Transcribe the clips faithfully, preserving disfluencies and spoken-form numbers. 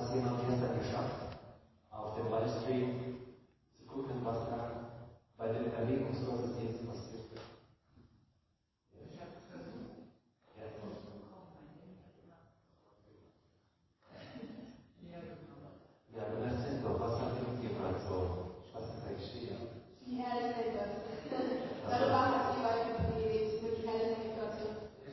es jemand gestern geschafft, auf dem Livestream zu gucken, was da bei dem Erwägungsgottesdienst passiert wird? Ja. Ja, dann erzähl doch, was hat er mitgebracht? So, was ist da geschehen? Die Herrlichkeit Gottes. Darüber hat die Weite geredet, über die Herrlichkeit Gottes.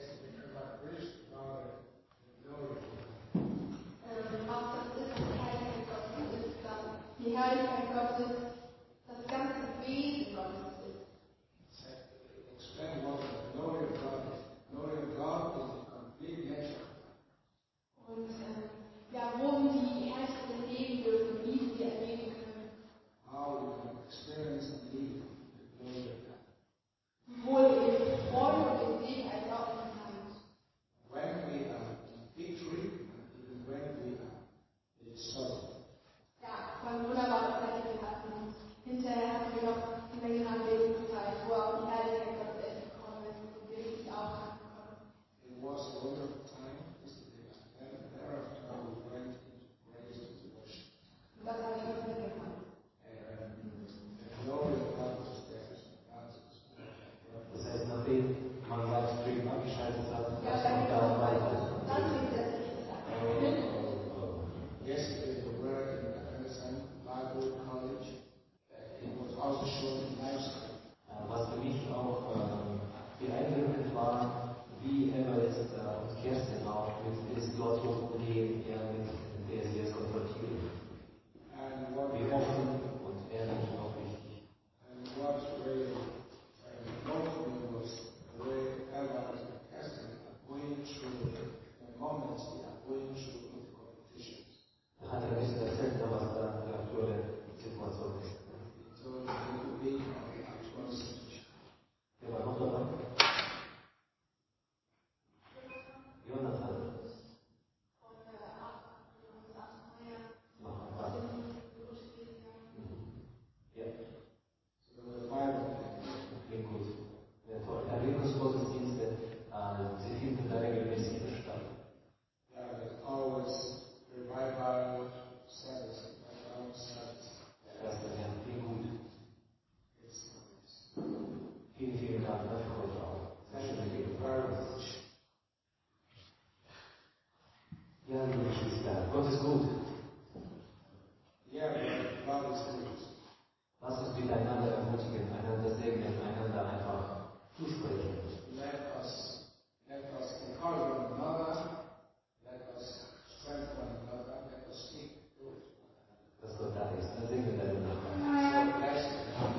Was das ist, die Herrlichkeit Gottes ist dann die Herrlichkeit Gottes, das ganze Wesen Gottes ist. Explain what the glory of God is. The glory of God is the complete nature. Und ähm, ja, wo wir die Herrlichkeit erleben dürfen, wie wir sie erleben können. How we can experience and live the glory of God. Sowohl in Freude und in Segen als auch in Leid. When we are in victory and even when we are in sorrow. Ja, war eine wunderbare Zeit, die wir hatten. Und hinterher hatten wir noch eine längere Anbetungszeit, wo auch die Herrlichkeit Gottes endlich gekommen ist und wir richtig auftanken konnten. It was a wonderful time yesterday, and then thereafter we went into praise and worship. Und das habe ich nicht mitgenommen. And the glory of God was there. God was there. Das heißt, nachdem man Livestream abgeschaltet hat, Ja, dass dann man geht da es weiter. weiter. Dann geht es nicht. Yesterday we were in Anderson Bible College. Uh, it was also shown in live stream. Was für mich auch ähm, beeindruckend war, wie Everest äh, und Kerstin auch mit der Situation umgehen, ja, mit der sie jetzt konfrontieren. And what Wie offen und ehrlich und aufrichtig. And what really uh, moved me was the way Ella and Kirsten are going through the moments they are going through with competitions. Da hat er ein bisschen erzählt, was da die aktuelle Situation ist. So it's a little bit of the actual situation. Wer war noch dabei? Jonathan. Noch was? Ja. So there were five of them. Klingt gut. Ja, toll. Erwägungsgottesdienste, äh, sie finden da regelmäßig statt. Yeah, there's always revival service, revival service. Das ist ja klingt gut. It's nice. Vielen, vielen Dank dafür heute auch. Sehr schön Thank you Rede. very much. Ja, liebe Geschwister, Gott ist gut. Yeah, God is good. Lass uns miteinander ermutigen, einander segnen, einander einfach zusprechen. Let us let us encourage one another. Let us strengthen one another. Let us speak good. Dass Gott da ist. Dann segnen wir einander. So blessed.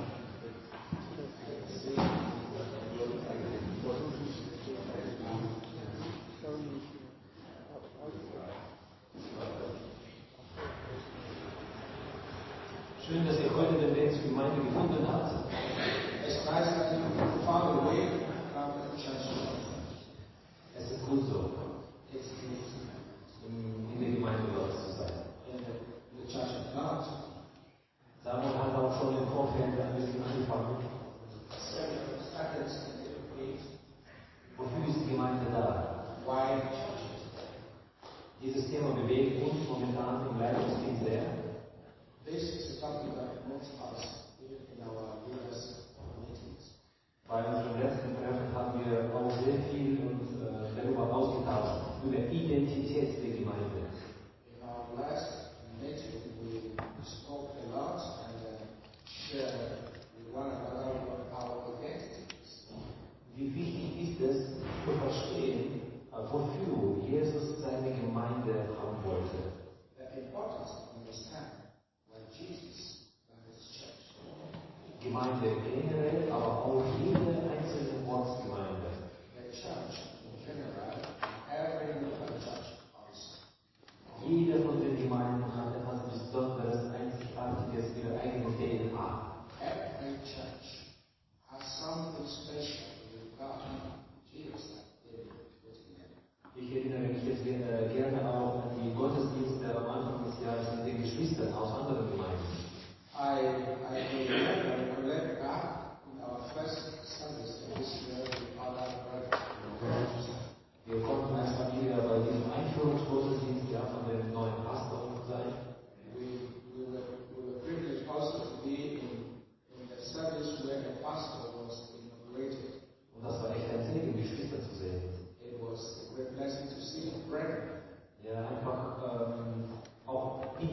Schön, dass ihr heute den Weg zur Gemeinde gefunden habt. It's nice that you found a way to come to the church. Es ist gut so, It's good in, in der Gemeinde Gottes zu sein. in the, in the church of God. Samuel hat auch schon im Vorfeld ein bisschen angefangen. So started a little bit. Wofür ist die Gemeinde da? Why the church is there. Dieses Thema bewegt uns momentan im Leitungsteam sehr. This is a topic that moves us even in our leaders meetings. Bei unserem letzten Treffen haben wir auch sehr viel uns äh, darüber ausgetauscht, über Identität der Gemeinde. In our last meeting, we spoke a lot and uh, shared with one another what our identity is. Wie wichtig ist es zu verstehen, äh, wofür Jesus seine Gemeinde haben wollte. The importance to understand what Jesus and His church. Gemeinde generell, aber auch jede einzelne Ortsgemeinde. The church in general, every local church also. Jede von den Gemeinden hat etwas Besonderes, Einzigartiges, ihre eigene D N A. Every church has something special with God, Jesus and David put together. Ich erinnere mich jetzt äh, gerne auch an die Gottesdienste am Anfang des Jahres mit den Geschwistern aus anderen Gemeinden. I, I remember, I recollect back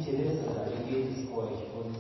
Silvester, wie geht es euch? Und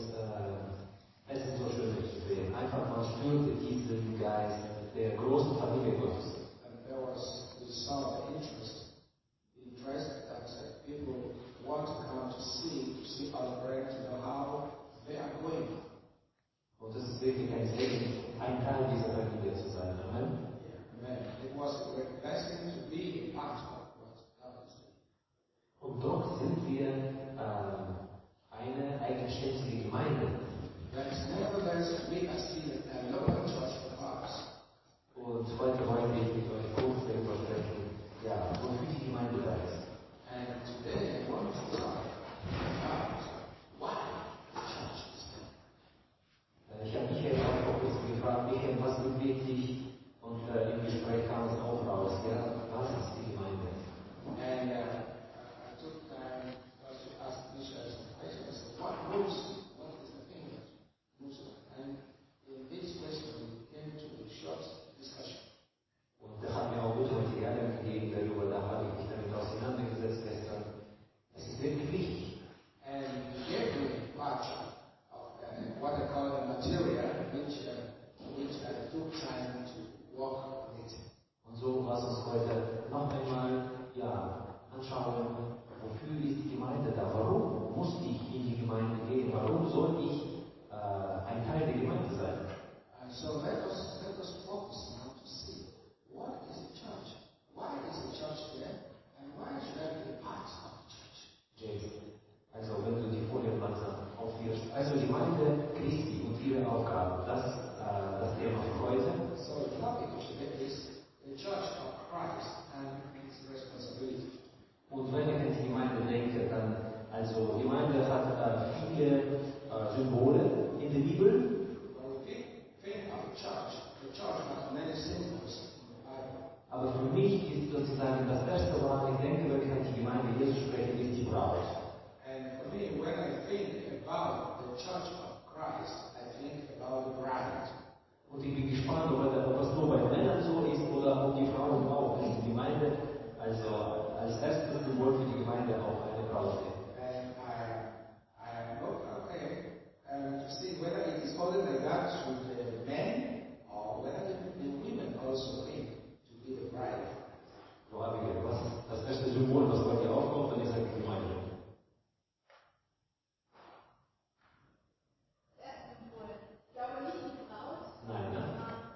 äh, es ist so schön, euch zu sehen. Einfach, man spürte diesen Geist der großen Familie Gottes. And there was we saw the interest, interest that uh, people want to come to see, to see our brand, to know how they are going. Und es ist wirklich ein Segen, ein Teil dieser Familie zu sein. Amen. Amen. It was a great blessing to be a part of what God is doing. Und doch sind wir äh, eine eigenständige Gemeinde. But nevertheless, we are still a local church for us. Und heute wollte ich mit euch kurz darüber sprechen, ja, wofür die Gemeinde da ist. And today I want to talk about why the church is there. Äh, Ich habe Michael auch vor kurzem gefragt, Michael, was bewegt dich? Und äh, im Gespräch kam es auch raus, ja, was ist die Gemeinde? And uh, I took time to ask Michelle some questions. What moves? What is the thing that moves? And in this question, we came to a short discussion. Und da haben wir auch gute Materialien gegeben darüber, da habe ich mich damit auseinandergesetzt gestern. Es ist wirklich wichtig. And he gave me much of uh, what I call the material, which uh, which I took time to work on it. Und so lass uns heute noch einmal ja, anschauen, wofür ist die Gemeinde da? Warum muss ich in die Gemeinde gehen? Warum soll ich äh, ein Teil der Gemeinde sein? And so let us let us focus now to see what is the church, why is the church there, and why should I be a part of the church? Jason, also wenn du die Folie langsam aufwirfst. Also die Gemeinde Christi und ihre Aufgaben, das ist äh, das Thema für heute. So the topic of today is the church of Christ and its responsibility. Und wenn ich an die Gemeinde denke, dann, also die Gemeinde hat äh, viele äh, Symbole in der Bibel. When we think of the church, the church has many symbols in the Bible. Aber für mich ist sozusagen das erste, woran ich denke, wenn ich an die Gemeinde Jesus spreche, ist die Braut. And for me, when I think about the church of Christ, I think about the bride. Und ich bin gespannt, ob das nur bei Männern so ist oder ob die Frauen auch in die Gemeinde, also als erstes Symbol für die Gemeinde auch eine Braut sind. And I, I am not okay um, to see whether it is only like that with the men or whether the, the women also think to be the bride. So habe ich was das erste Symbol, was bei dir aufkommt, dann ist halt die Gemeinde. Nein, ne?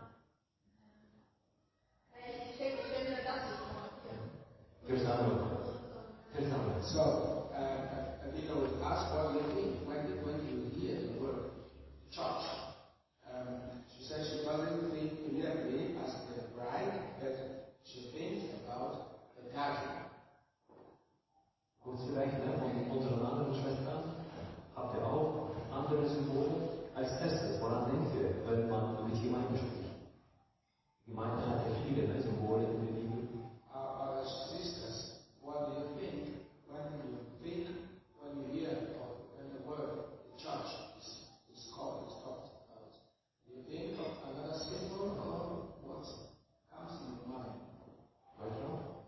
Versammlung. Versammlung. So, uh, a people would ask what you think when, when you hear the word church. Um, she said she doesn't think immediately as the bride, but she thinks about the gathering. Kurz vielleicht, ne, von unseren anderen Schwestern, habt ihr auch andere Symbole? Als erstes, woran denkt ihr, wenn man über die Gemeinde spricht? Die Gemeinde hat ja viele ne, Symbole in der Bibel. Our sisters, what do you think when you think, when you hear or when the word the church is, is called, is talked about? Do you think of another symbol or what comes in your mind? Weiter?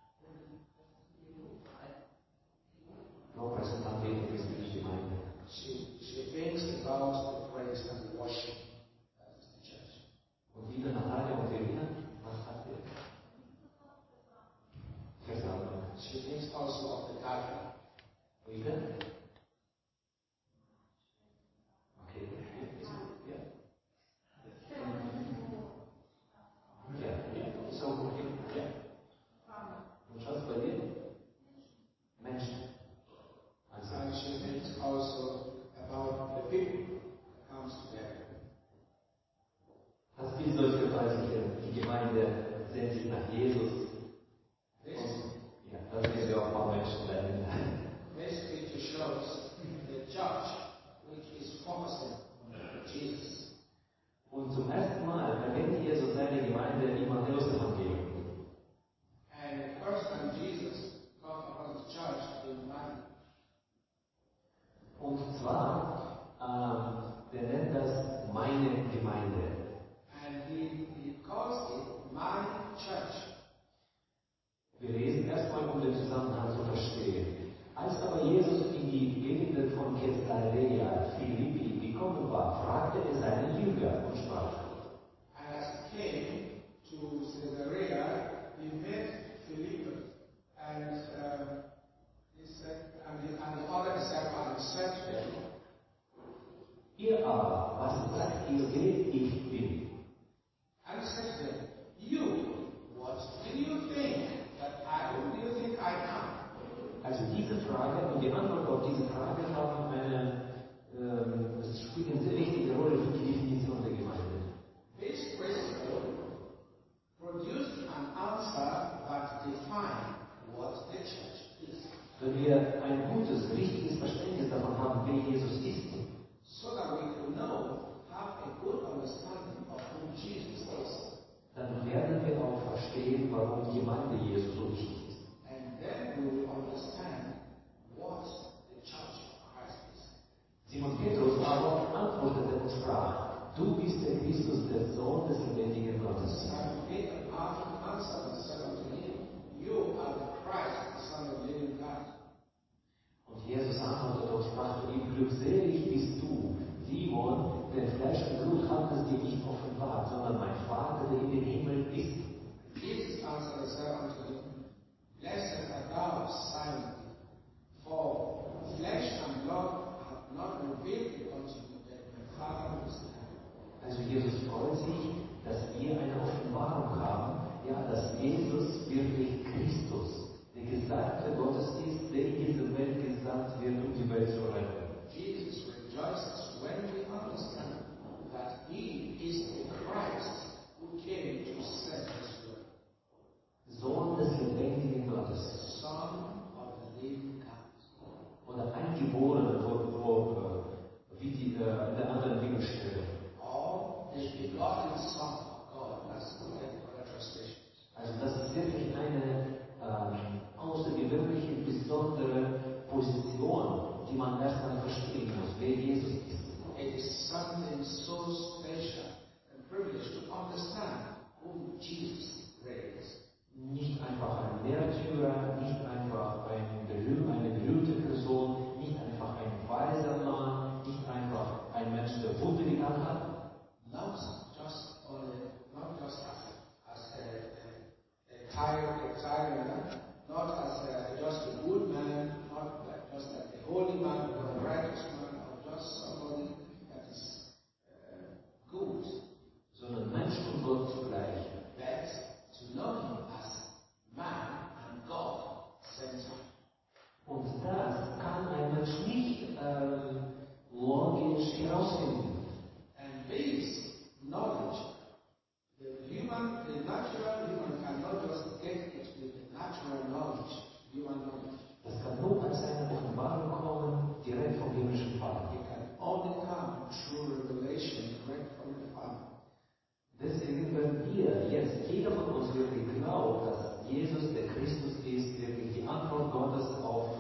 Lobpreisentante in christliche Gemeinde. She, she thinks about the praise and the worship. That is the church. Und Ida, Natalia und Elina, was sagt ihr? Versammlung. She thinks also of the gathering. Ida? Okay, ist gut, ja. Ja, ist auch okay, ja. Und Schatz, bei dir? Menschen. Also, And she thinks also about the people that comes together. das Bild soll verdeutlichen, die Gemeinde sehnt sich nach Jesus. This, Ja, das müssen wir auch mal Menschen werden. this picture shows the church which is focusing on Jesus. Und zum ersten Mal erwähnt Jesus seine Gemeinde im Matthäus-Evangelium. And the first time Jesus talked about the church in Matthew. Und zwar, ähm, der nennt das meine Gemeinde. And he, he calls it my church. Wir lesen erstmal, um den Zusammenhang zu verstehen. Als aber Jesus in die Gegend Caesarea Philippi gekommen war, fragte er seinen Jünger und sprach: And as he came to Caesarea, he met Philip, and um, he said, and the, and the other disciple, and he said to them, Ihr aber, was sagt ihr, wer ich bin? and he said to them, you, what do you think that I, who do you think I am? Also diese Frage und die Antwort auf diese Frage haben eine, ähm, das spielt eine sehr wichtige Rolle für die Definition der Gemeinde. This question produced an answer that defined what the church is. Wenn wir ein gutes, richtiges Verständnis davon haben, wer Jesus ist, So that we can know, have a good understanding of who Jesus is. dann werden wir auch verstehen, warum die Gemeinde Jesu so wichtig ist. And then we will understand what the church of Christ is. Simon Petrus aber antwortete und sprach: Du bist der Christus, der Sohn des lebendigen Gottes. Simon Peter answered and said unto him, you are the Christ, the Son of the living God. Und Jesus antwortete und sprach zu ihm: Glückselig bist du, Simon, denn Fleisch und Blut hat es dir nicht offenbart, sondern mein Vater, der in den Himmel ist. Jesus answered and said unto him, Blessed art thou, Simon, for flesh and blood have not revealed it unto you, but my Father who is in heaven. Also Jesus freut sich, dass wir eine Offenbarung haben, ja, dass Jesus wirklich Christus, der Gesandte Gottes ist, der in diese Welt gesandt wird, um die Welt zu retten. Jesus rejoices when we understand that he is the Christ who came to set us free. Sohn des lebendigen Gottes. Son of the living God. Oder Eingeborene, wo, wo, wie die äh, in der anderen Bibelstelle. Or the begotten Son of God, as we get other translations. Also das ist wirklich eine ähm, außergewöhnliche, besondere Position, die man erst mal verstehen muss, wer Jesus ist. It is something so special and privileged to understand who Jesus really is. Nicht einfach ein Märtyrer, nicht einfach ein berühm, eine berühmte Person, nicht einfach ein weiser Mann, nicht einfach ein Mensch, der Wunder getan hat. Not just on a, not just as a, as a, a, a tyrant, a tyrant, not as a, just a good man, not like, just like a holy man or a righteous man, or just somebody that is uh, good, Sondern Mensch und Gott zugleich. but to know him as man and God centered. Und das kann ein Mensch nicht ähm, logisch herausfinden. And this knowledge, the human, the natural human cannot just get it with the natural knowledge, human knowledge. Das kann nur als eine Offenbarung kommen, direkt vom himmlischen Vater. It can only come through revelation direct from the Father. Deswegen, wenn wir jetzt, jeder von uns wirklich glaubt, dass Jesus der Christus ist, wirklich die Antwort Gottes auf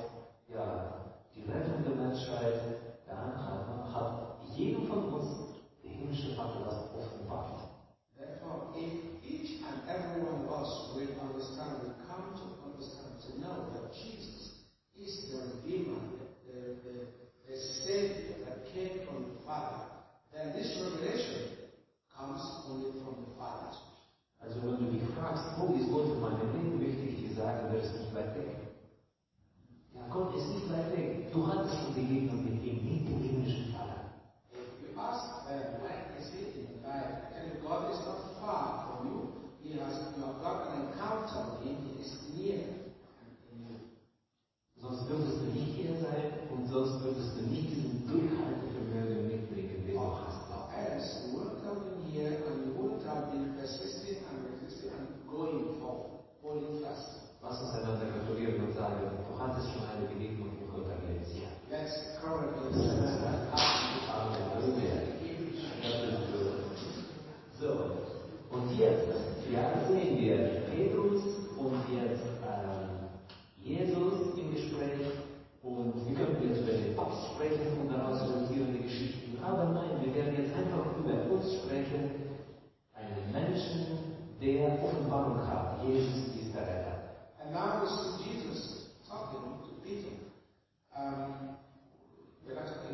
ja, die Rettung der Menschheit, dann hat, hat jedem von uns der himmlische Vater das offenbart. Therefore, if each and every one of us will understand, will come to understand, to know that Jesus is the Redeemer, the, the, the Savior that came from the Father, then this revelation comes only from the Father. Also wenn du dich fragst, wo ist Gott in meinem Leben, möchte ich dir sagen, der ist nicht weit weg. Ja, Gott ist nicht weit weg. Du hattest schon Begegnung mit ihm, mit dem himmlischen Vater. If you ask them, where is he in your life? I tell you, God is not far from you. He has, you have got an encounter with him. He is near in you. Sonst würdest du nicht hier sein und sonst würdest du nicht diesen Durchhaltevermögen mitbringen, den du hast. Or else you wouldn't have been here and you wouldn't have been persisting and resisting and going forward, holding fast. Lass uns einander gratulieren und sagen, du hattest schon eine Begegnung mit Gott erlebt. Let's currently celebrate Halleluja. Das ist gut. So, und jetzt, ja, sehen wir Petrus und jetzt ähm, Jesus im Gespräch. Und wir können jetzt über den Papst sprechen und daraus resultierende Geschichten. Aber nein, wir werden jetzt einfach über uns sprechen. Einen Menschen, der Offenbarung hat. Jesus ist der Retter. And now we see Jesus talking to Peter. Um, we're not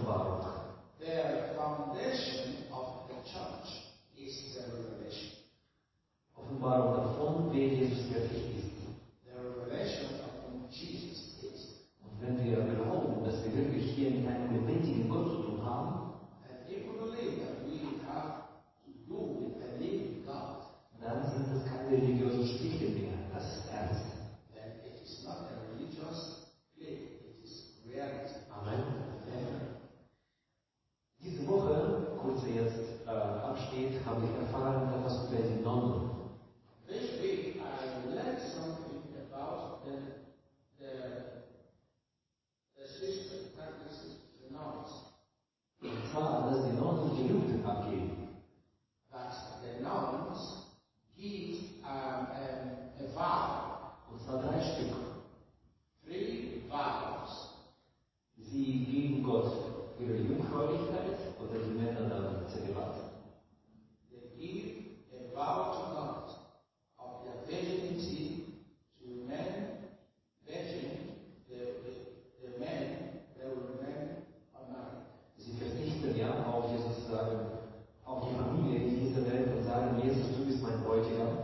Offenbarung. The foundation of the church is the revelation. Offenbarung davon, wer Jesus wirklich ist. The revelation of who Jesus is. Und wenn wir glauben, dass wir wirklich hier mit einem lebendigen Gott zu tun haben, And if we believe that we have to do with a living God, dann sind das keine religiösen Stiche mehr, das ist ernst. then it is not a religious play, it is reality. Amen. Diese Woche, kurz jetzt äh, absteht, habe ich erfahren etwas über die Nonnen. This week I learned something about the the the system, not the system, the nuns. Und zwar, dass die Nonnen Gelübde abgeben. That the nuns give um, a, a vow, Und zwar drei Stück. three vows. Sie geben Gott ihre Jungfräulichkeit oder die Männer dann Zölibat. They give a vow to God of their virginity to men, virgin, the, the, the men that will remain unmarried. Sie verzichten ja auf sozusagen auf die Familie in dieser Welt und sagen, Jesus, du bist mein Bräutigam.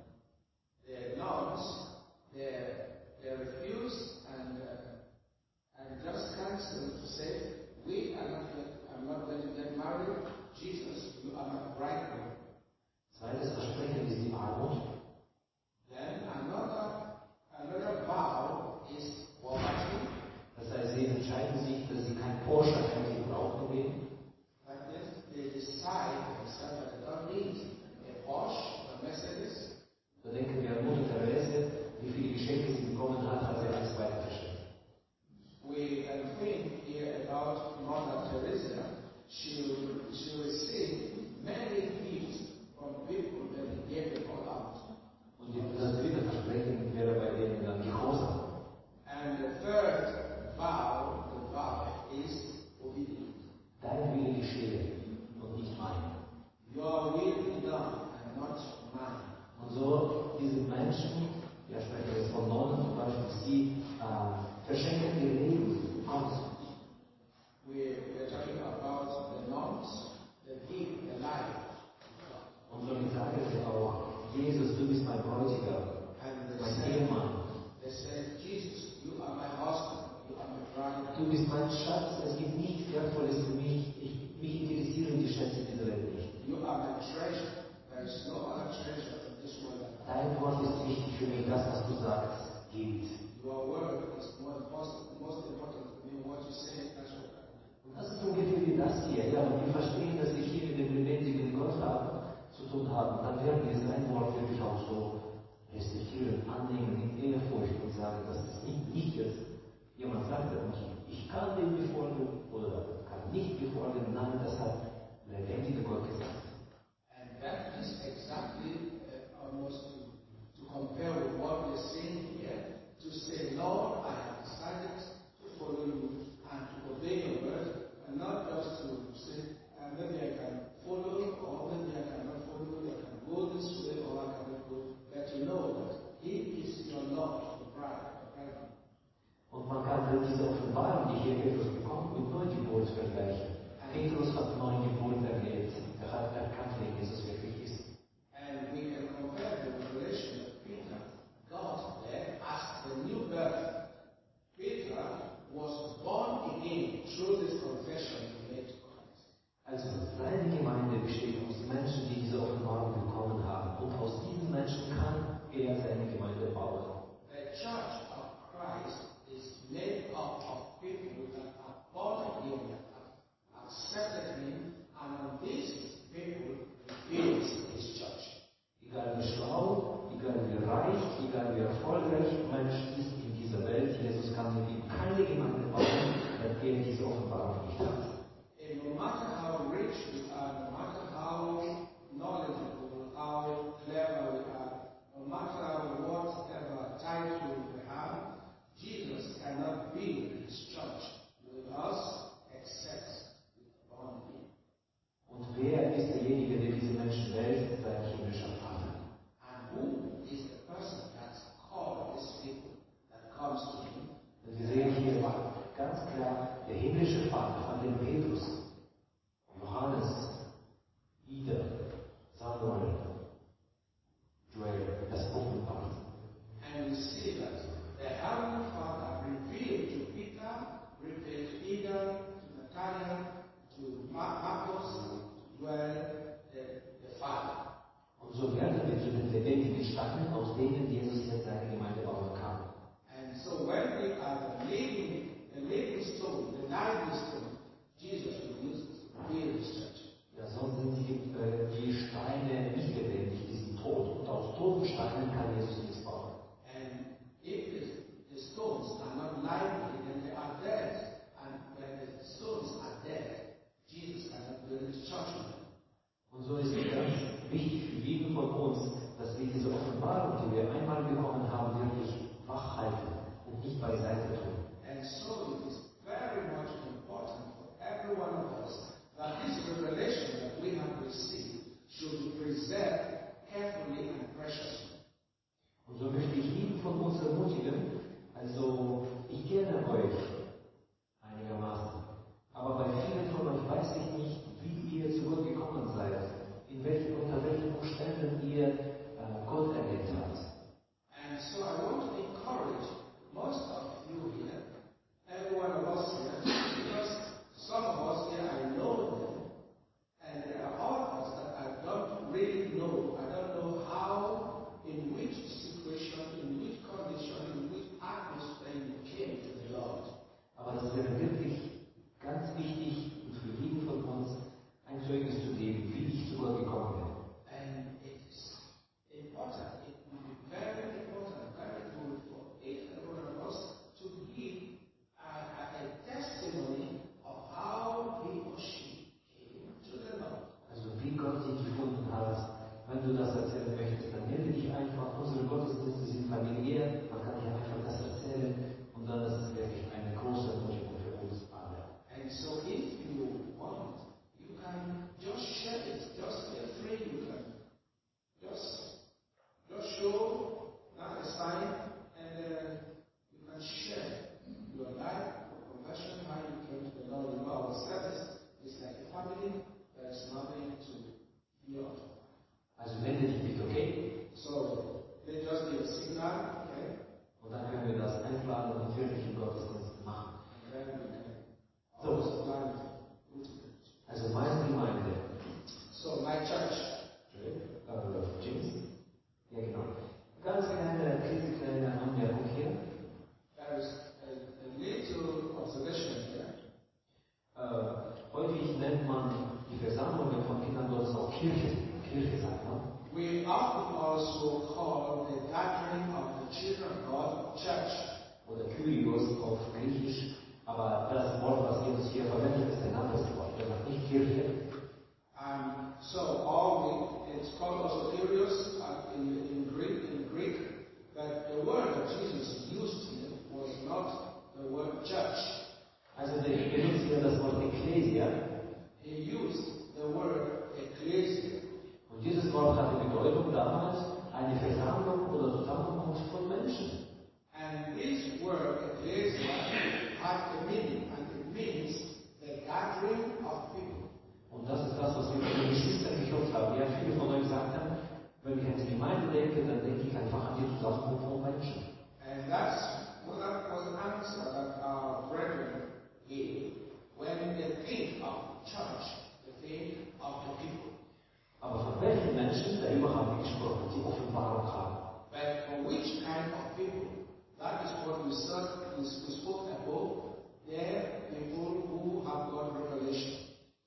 The nuns, they, they refuse and uh, and just cancel to say, we are not yet, I'm not going to get married. Jesus, you are my bridegroom. Zweites Versprechen ist die Armut. Then another another vow is poverty. Das heißt, sie entscheiden sich, dass sie kein Porsche eigentlich brauchen werden. That is, they decide themselves that they don't need a Porsche or a Mercedes. Da denken wir an Mutter Therese, wie viele Geschenke sie bekommen hat, hat sie alles weitergeschenkt. We can think here about Mother Teresa. She she received many gifts from people that they gave them all out. Und das dritte Versprechen wäre bei denen dann Gehorsam. And the third vow, the vow is obedience. Dein Wille geschehe und nicht mein. Your will be done and not mine. Und so, diese Menschen, wir sprechen jetzt von Nonnen zum Beispiel, sie äh, verschenken ihr Leben Gott. We we're talking about the nuns that give their life. Und somit sagen sie auch, Jesus, du bist mein Bräutigam, And they mein say, Ehemann. they say, Jesus, you are my husband, you are my bride. Du bist mein Schatz, es gibt nichts Wertvolles für mich. Ich, mich interessieren die Schätze dieser Welt nicht. You are my treasure. There is no other treasure in this world. Dein Wort ist wichtig für mich, das, was du sagst, gilt. Your word is more important, most important to me. What you say, that's what I do. Und das ist ungefähr wie das hier. Ja, und wir verstehen, dass wir hier mit dem lebendigen Gott haben, zu tun haben. Dann werden wir sein Wort wirklich auch so respektieren, annehmen, in Ehrfurcht und sagen, dass es nicht, nicht jetzt jemand sagt, ich kann dem befolgen oder kann nicht befolgen. Nein, das hat der lebendige Gott gesagt. And that is exactly uh, almost to, to compare with what we're saying here. To say, Lord, I have decided to follow you and to obey your word, and not just to say, uh, maybe I can follow, or maybe I cannot follow, I can go this way, or I cannot go. But to know that He is your Lord, the bride, the bridegroom. Und man kann diese Offenbarung, die hier Petrus bekommt, mit Neugeburt vergleichen. Petrus hat Neugeburt erlebt. Er hat der himmlische Vater hat den Petrus, Johannes, Ida, Samuel, Joel, das offenbart. And we see that the Heavenly Father revealed to Peter, revealed to Ida, to Nathaniel, to Ma- Marcos, to Joel, the, the Father. Und so werden wir zu den lebendigen Steinen, aus denen Jesus jetzt seine Gemeinde bauen kann. And so when we are the living, the living stone, the living stone, Jesus will use it to build His church. Ja, sonst sind die, äh, die Steine nicht lebendig, die sind tot. Und aus toten Steinen kann Jesus nichts bauen. And if the, the stones are not lively, then they are dead. And when the stones are dead, Jesus cannot build His church with them. Und so ist es ganz wichtig für jeden von uns, dass wir diese Offenbarung, die wir einmal bekommen haben, wirklich wach halten und nicht beiseite tun. And so it is very much important for every one of us that this revelation that we have received should be preserved carefully and preciously. Und so möchte ich jeden von uns ermutigen, also ich kenne euch einigermaßen, aber bei vielen von euch weiß ich nicht, wie ihr zu Gott gekommen seid, in welchen, unter welchen Umständen ihr äh, Gott erlebt habt. And so I want to encourage most of you here, every one of us here, because some of us here I know them, and there are others that I don't really know. I don't know how, in which situation, in which condition, in which atmosphere you came to the Lord. Aber das wäre wirklich ganz wichtig und für jeden von uns ein Zeugnis zu geben, wie ich zu Gott gekommen bin. And it is important, it will be very important, very good for each and one of us to give a, a, a testimony of how he or she came to the Lord. Also wie Gott dich gefunden hat, wenn du das erzählen möchtest, dann melde dich einfach. Unsere Gottesdienste sind familiär, man kann dir einfach das erzählen und dann ist es wirklich eine große Ermutigung für uns alle. And so if you want, you can just share it, just feel free, you can just, just show that a sign and uh, you can share your life, your conversion, how you came to the Lord. You know, our service is like a family, there is nothing to fear of. Also melde dich bitte, okay? So, they just give a signal, okay? Und dann können wir das einplanen und natürlich im Gottesdienst machen. And then we can So, also plan it. also meine Gemeinde. So, my church. Äh, James? Ja, genau. Ganz kleine, klitzekleine Anmerkung hier. There is a, a little observation here. Äh, häufig nennt man die Versammlungen von Kindern Gottes auch Kirche. Kirche sagt man. We often also call the gathering of the children of God church. Oder Kyrios auf Griechisch. Aber das Wort, was Jesus hier verwendet, ist ein anderes Wort. Er sagt nicht Kirche. Um, so all we, it's called also Kyrios uh, in, in Greek, in Greek, but the word that Jesus used here was not the word church. Also der benutzt hier das Wort Ekklesia. He used the word ecclesia. Und dieses Wort hatte Bedeutung damals eine Versammlung oder Zusammenkunft von Menschen. And this word ecclesia had a meaning, and it means the gathering of people. Und das ist das, was wir von den Geschwistern gehört haben. Ja, viele von euch sagten, wenn ich an die Gemeinde denke, dann denke ich einfach an die Zusammenkunft von Menschen. And that's well, that was an answer that our brethren gave. When they think of church, they think of the people. Aber von welchen Menschen, darüber haben wir gesprochen, die Offenbarung haben. But for which kind of people? That is what we, said, we spoke about. They're people who have got revelation.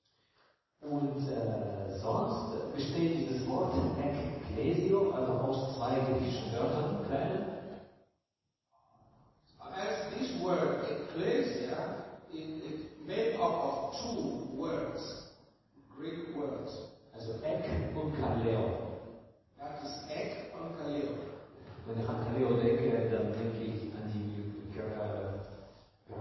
Und äh, sonst besteht dieses Wort Ekklesio, also aus zwei griechischen Wörtern, kleinen. As this word ecclesia is made up of two words, Greek words. Also Ek und Kaleo. That is ek und kaleo. Wenn ich an Kaleo denke, dann denke ich an die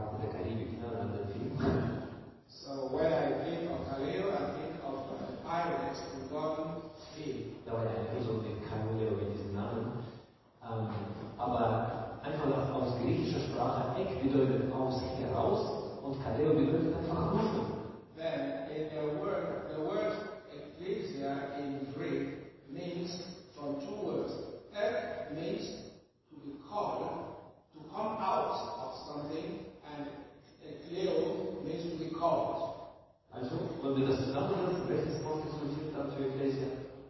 wir das zusammensetzen, welches Wort ist resultiert dann für Ecclesia?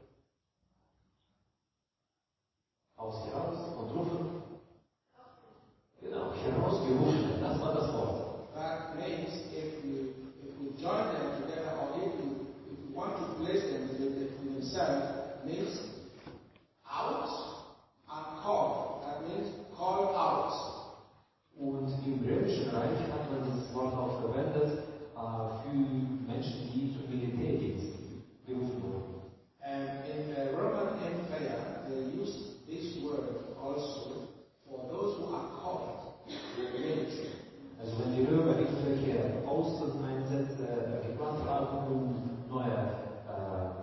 Aus heraus und rufen. Genau, herausgerufen, das war das Wort. That means if we if we join them together, or if we if we want to place them with, with themselves, means out and call. That means call out. Und im Römischen Reich hat man dieses Wort auch verwendet äh, für Menschen, die zum Militärdienst berufen wurden. And in the Roman Empire, they used this word also for those who are called to the military. Also wenn die Römer irgendwelche Außeneinsätze äh, geplant haben, um neue äh,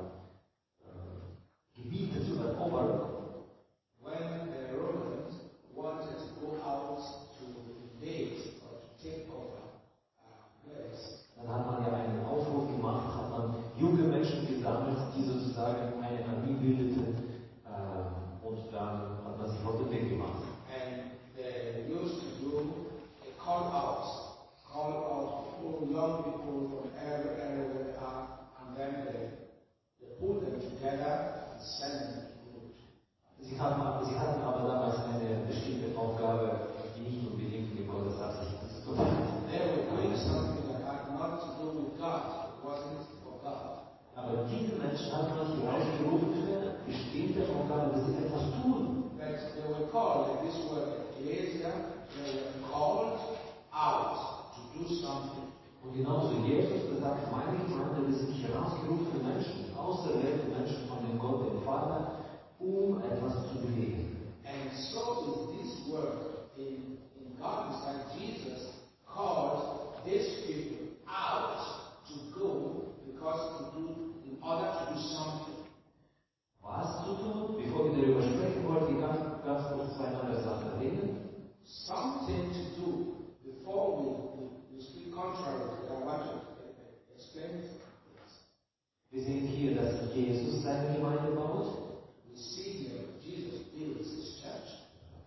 äh, Gebiete zu erobern, when the Romans wanted to go out to invade or to take over a place, dann hat man ja einen Aufruf gemacht, hat man junge Menschen gesammelt, die sozusagen eine Armee bildeten, äh, und dann hat man sich auf den Weg gemacht. and they used to do a call out, call out people, young people from every area where they are, and then they, they pull them together and send them to group. Sie hatten, sie hatten aber damals eine bestimmte Aufgabe, die nicht unbedingt mit Gottes Absicht zu tun hat. They were doing something that had not to do with God. It wasn't for God. Aber diese Menschen hat man hier aufgerufen für eine bestimmte Aufgabe, dass sie etwas tun. But they were called, like this word ecclesia, they were called out to do something. Und genauso Jesus gesagt, meine Gemeinde, wir sind herausgerufene Menschen, auserwählte Menschen von dem Gott, dem Vater, um etwas zu bewegen. And so is this word in, in God's sight. Jesus called these people out to go because to do, in order to do something. Was zu tun? Bevor wir darüber sprechen, wollte ich ganz, ganz kurz zwei andere Sachen erwähnen. Something to do before we, we, we speak contrary to that. I want to explain it. Wir sehen hier, dass Jesus seine Gemeinde baut. We see here Jesus builds his church.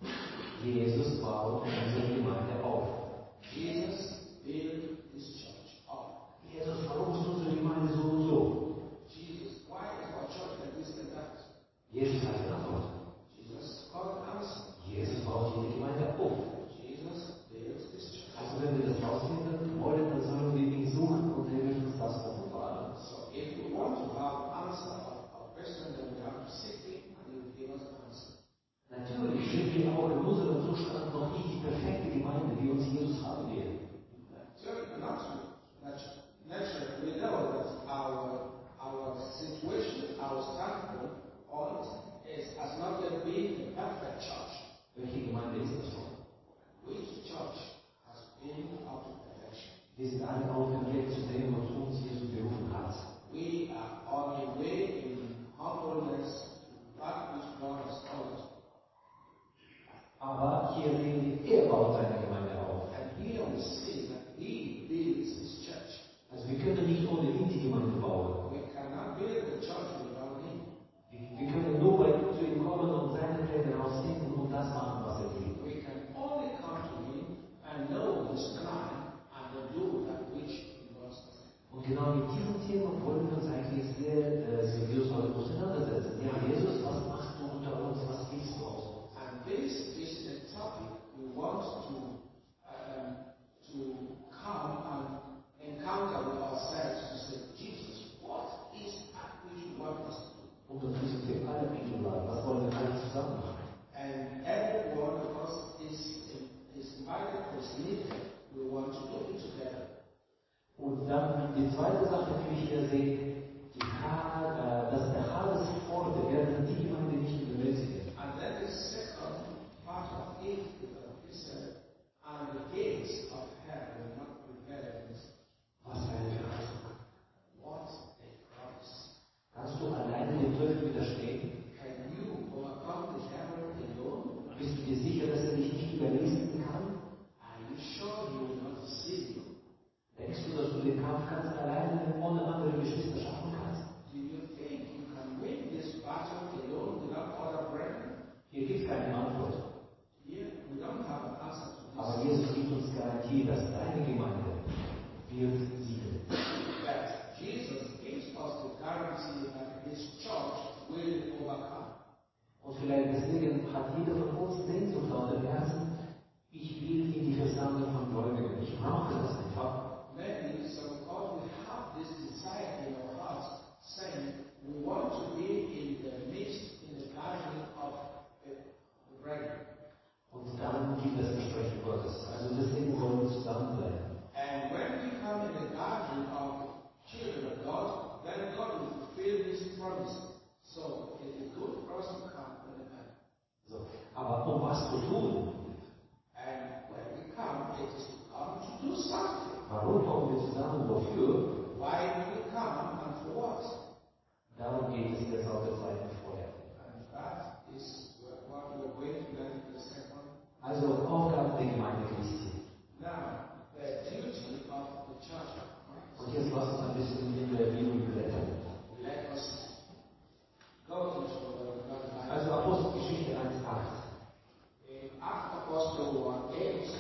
Jesus baut unsere Gemeinde auf. Jesus built his church up. Jesus, warum ist unsere Gemeinde so und so? Jesus, why is our church like this and that? Jesus hat eine Antwort. Jesus got an answer. Jesus baut jede Gemeinde auf. Jesus builds his church. Also wenn wir das rausfinden wollen, dann sollen wir ihn suchen und er wird uns das offenbaren. So if we want to have an answer of a question, then we have to seek him and he will give us an answer. Natürlich sind wir auch in unserem Zustand noch nicht die perfekte Gemeinde, wie uns Jesus haben will. So not naturally, naturally, we know that our our situation, our standpoint point is has not yet been a perfect church. Welche Gemeinde ist das schon? Which church has been up to perfection? Wir sind alle auf dem Weg zu dem, was uns Jesus berufen hat. We are on the way in humbleness to that which God has called us. Aber hier sehen wir, er baut seine Gemeinde auf. And here we see that he builds his church. Also wir können nicht ohne ihn die Gemeinde bauen. We cannot build the church without him. Wir, wir können nur bei, zu ihm kommen und seine Pläne rausfinden und das machen, was er will. We can only come to him and know his plan and then do that which he wants us to do. Und genau mit diesem Thema wollen wir uns eigentlich sehr äh, seriös heute auseinandersetzen. Ja, Jesus, was machst du unter uns? Was willst du aus uns? And this is the topic we want to um, to come and encounter with ourselves to say, Jesus, what is that which you want us to do? Und dazu sind wir alle eingeladen. Was wollen wir alle zusammen machen? And every one of us is, is invited or is needed. We want to do it together. Und dann die zweite Sache, die wir hier sehen, die Haar, äh, dass der Haaresforte werden die Gemeinde nicht überwältigen. And then the second part of it is uh, and the gates of hell will not prevail against it. Was für eine Verheißung. What a promise. Kannst du alleine dem Teufel widerstehen? Can you overcome the devil alone? Bist du dir sicher, dass er dich nicht überlisten kann? Are you sure he will not deceive you? Denkst du, dass du den Kampf ganz alleine ohne andere Geschwister schaffen kannst? Do you think you can win this battle alone without other brethren? Hier gibt es keine Antwort. Here we don't have an answer to this. Aber Jesus gibt uns Garantie, dass deine Gemeinde wird siegen. But Jesus after what? Darum geht es jetzt auch der zweiten vorher. And that is what we're going to learn in the second. Also Aufgaben der Gemeinde Christi. Now, the duty of the church of Und Christ. jetzt lasst uns ein bisschen in der Bibel blättern. Let us go into the Word of God. Also Apostelgeschichte eins acht. In Acts Apostle one eight,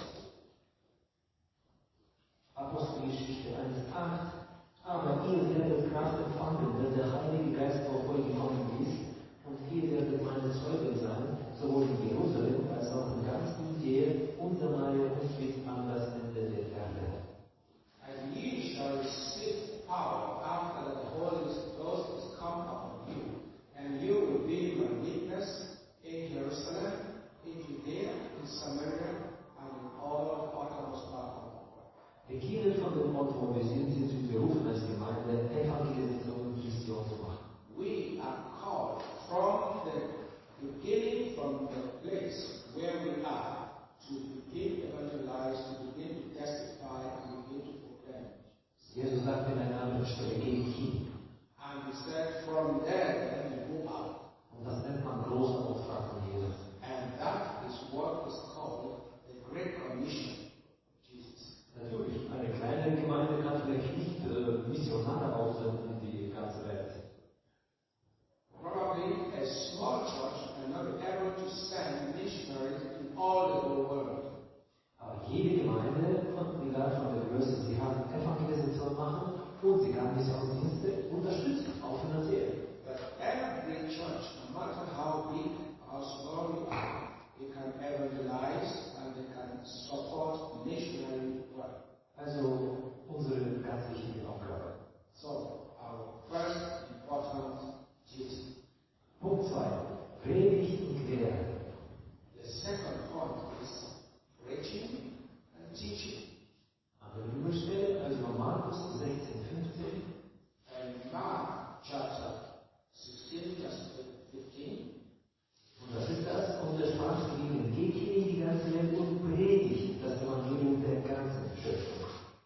Apostelgeschichte eins acht. Aber ihr werdet Kraft empfangen, wenn der Heilige Geist auf euch gekommen ist, und ihr werdet meine Zeugen sein, sowohl in Jerusalem als auch in ganz Judäa und Samaria und bis an das Ende der Erde. and ye shall receive power after that the Holy Ghost is come upon you, and you will be my witness in Jerusalem, in Judea, in Samaria, and in all the uttermost part of the world. Wir gehen von dem Ort, wo wir sind, sind wir berufen als Gemeinde, Evangelisation und Mission zu machen. We are called from the beginning, from the place where we are, to begin to evangelize, to begin to testify, and begin to proclaim. Jesus sagte in einer anderen Stelle, geht hin. And he said, from there, then you go out. Und das nennt man großer Auftrag von Jesus. And that is what is called the Great Commission of Jesus. Natürlich, eine kleine Gemeinde kann vielleicht nicht äh, Missionare aussenden in die ganze Welt. Probably a small church may not be able to send missionaries in all the whole world. Aber jede Gemeinde, von, egal von der Größe, sie kann Evangelisation machen und sie kann Missionsdienste unterstützen, auch finanziell. But every church, no matter how big or small we are, they can evangelize and they can support missionary work. Also unsere ganz wichtige Aufgabe. So, our first important duty. Punkt zwei. Predigt und Lehre. The second point is preaching and teaching. An der Bibelstelle, also Markus sechzehn, fünfzehn. And Mark chapter sixteen, verse fifteen. Und das ist das, und er sprach zu ihnen, geht hin in die ganze Welt und predigt das Evangelium der ganzen Schöpfung.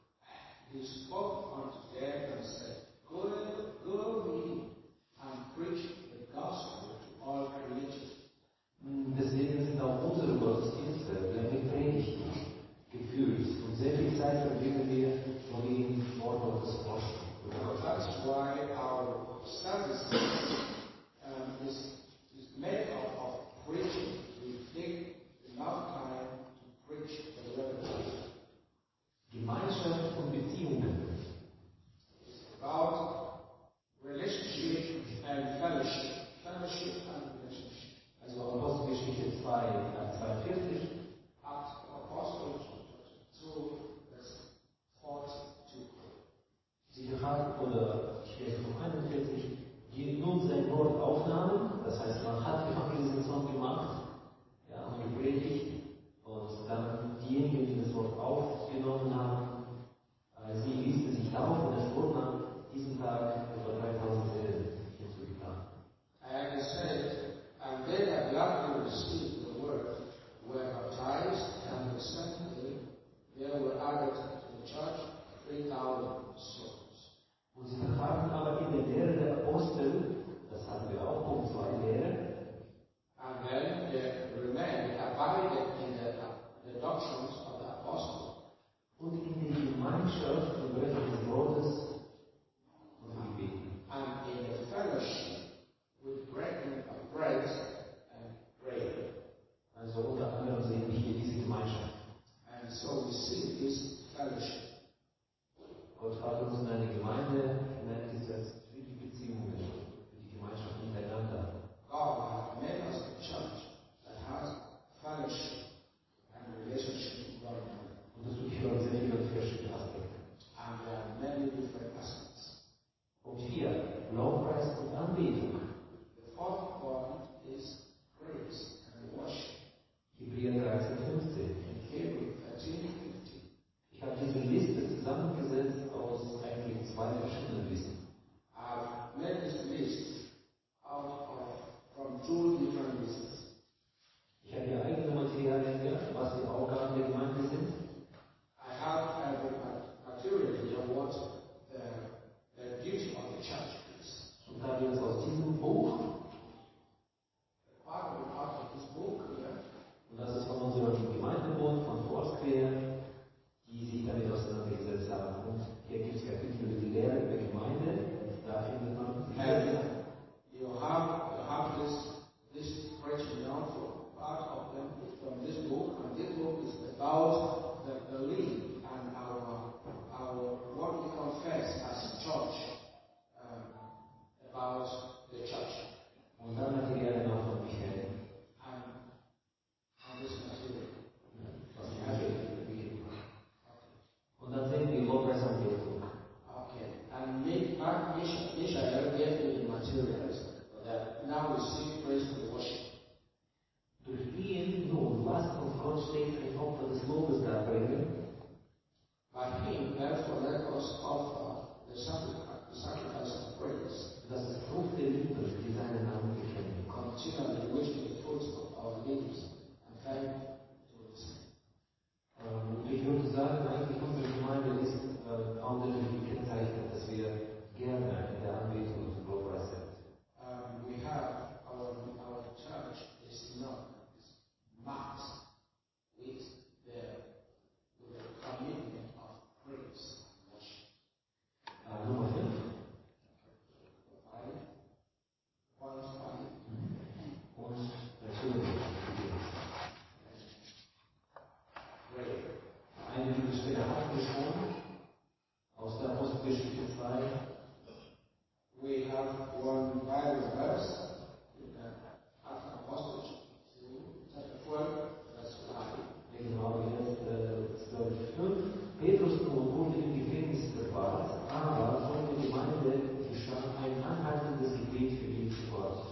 He spoke unto them and said, Go, go ye and preach the gospel to all creatures. Deswegen sind auch unsere Gottesdienste mit Predigten gefüllt. Und sehr viel Zeit verbringen wir, wo wir im Wort Gottes forschen. Now that's why our services um, is, is made up of preaching. We take enough time to preach the word of God. Gemeinschaft und Beziehungen. It's about relationship and fellowship. Fellowship and relationship. Also Apostelgeschichte zwei, zweiundvierzig. Acts of Apostles, two, verse forty-two. Sie haben, oder ich lese noch einundvierzig, die nun sein Wort aufnahmen, das heißt, man hat Evangelisation gemacht, ja, und gepredigt, und dann diejenigen, die das Wort aufgenommen haben, äh, sie ließen sich taufen, und es wurden an diesem Tag etwa dreitausend Seelen hinzugetan. And he said, and they that gladly received the word were baptized, and the same day there were added to the church three thousand souls. Und sie verharrten aber in der Lehre der Apostel, das hatten wir auch, Punkt zwei, Lehre, And then they remained, they abided in the, the doctrines of the apostles, und in der Gemeinschaft im Brechen des Wortes und im Gebeten. and in the fellowship with breaking of bread and prayer. Also unter anderem sehen wir hier diese Gemeinschaft. And so we see this fellowship. Gott hat uns in eine Gemeinde hineingesetzt für die Beziehungen, für die Gemeinschaft miteinander. God has made us a church that has fellowship and relationship with one another. Und das tut für sehr viele verschiedene Aspekte. And there are many different aspects. Punkt vier. Lobpreis und Anbetung. The fourth point is praise and worship. Hebräer dreizehn, fünfzehn. In Hebrew thirteen fifteen. Ich habe diese Liste zusammengesetzt aus eigentlich zwei verschiedenen Listen. I've made this list out of from two different lists. Ich habe hier eigene Materialien hier, was die Aufgaben der Gemeinde sind. I have uh, material here what the, the duty of the church. Apostelgeschichte zwei. We have one Bible verse in uh, Acts of Apostles, chapter twelve, verse five. Genau, jetzt äh, zwölf fünf. Petrus nun wurde im Gefängnis bewahrt, aber von der Gemeinde geschah ein anhaltendes Gebet für ihn zu Gott.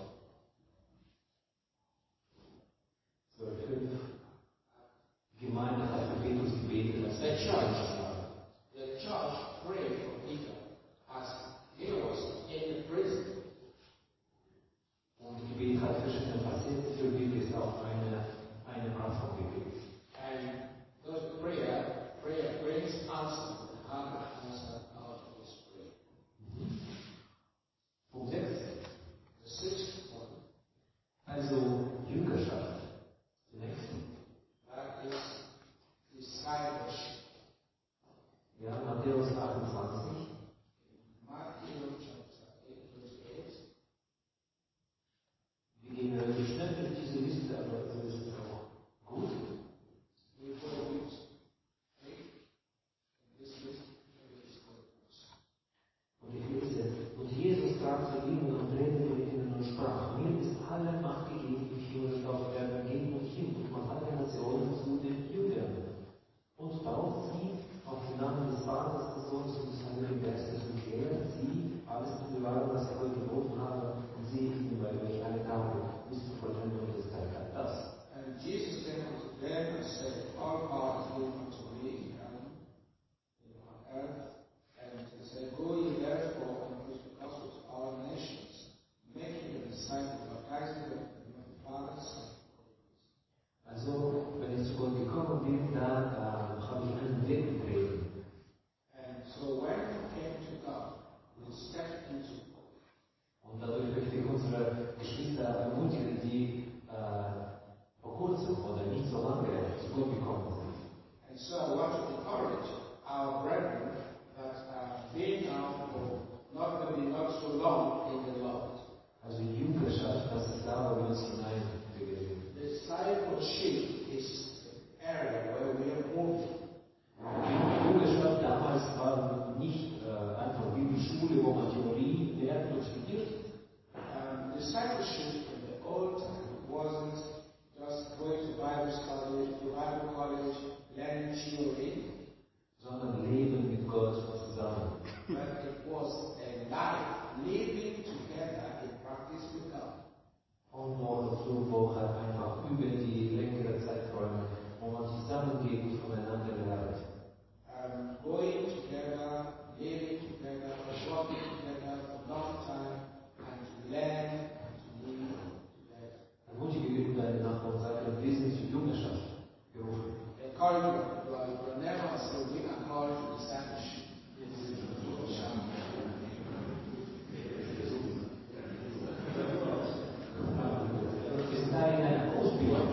zwölf fünf. Die Gemeinde hat für Petrus gebetet, als The church, the church prayed for Peter as he was in the prison. Und Gebet hat verschiedene Facetten. Für Petrus ist auch eine, eine Art von Gebet. And those prayer, prayer brings answer, and have an answer out of this prayer. Punkt sechs. The sixth one, Also Jüngerschaft. Zunächst. that is discipleship. Ja, Matthäus achtundzwanzig. Matthew chapter eight. Wir gehen relativ schnell durch diese Liste, aber so ist es auch gut. We will use eight in this list. Und ich lese, und Jesus trat zu ihnen und redete mit ihnen und sprach, mir ist alle Macht gegeben im Himmel und auf Erden, geht nun hin und macht alle Nationen zu den Jüngern. Und tauft sie auf den Namen des Vaters, des Sohnes und des Heiligen Geistes und lehrt sie, alles zu bewahren, was ich euch geboten habe, und sehe ihnen bei euch alle Tage bis zur Vollendung des Zeitalters. And Jesus came unto them and said, all power is given unto me in heaven and on earth. And he said, go ye therefore and preach the gospel to all nations, making them disciples, baptizing them in the name of the Father, Son, and Holy Ghost. Also, wenn ich zu Gott gekommen bin, dann äh, habe ich einen Weg betreten. And so when we came to God, we stepped into God. Und dadurch möchte ich unsere Geschwister ermutigen, die äh, vor kurzem oder nicht so lange zu Gott gekommen sind. And so I want to encourage our brethren that have been now for not maybe not so long in the Lord. Also Jüngerschaft, das ist da, wo wir uns hineinbewegen. Discipleship is the area where we are moving. Die Jüngerschaft damals war nicht äh, einfach Bibelschule, wo man Theorie lernt und studiert. Um, discipleship in the old time wasn't just going to Bible study, to Bible college, learning theory, Sondern Leben mit Gott zusammen. but it was a life living together in practice with God. Von Woche zu Woche einfach über die längere Zeiträume, wo man zusammengeht und voneinander lernt. Um, going together, living together, working together for a long time, and to learn and to live together. Ermutige über deine Nachbarn und sage, wir sind zur Jüngerschaft gerufen. Encourage your, your neighbor and say, we are called to discipleship. Wir sind da in einer Ausbildung.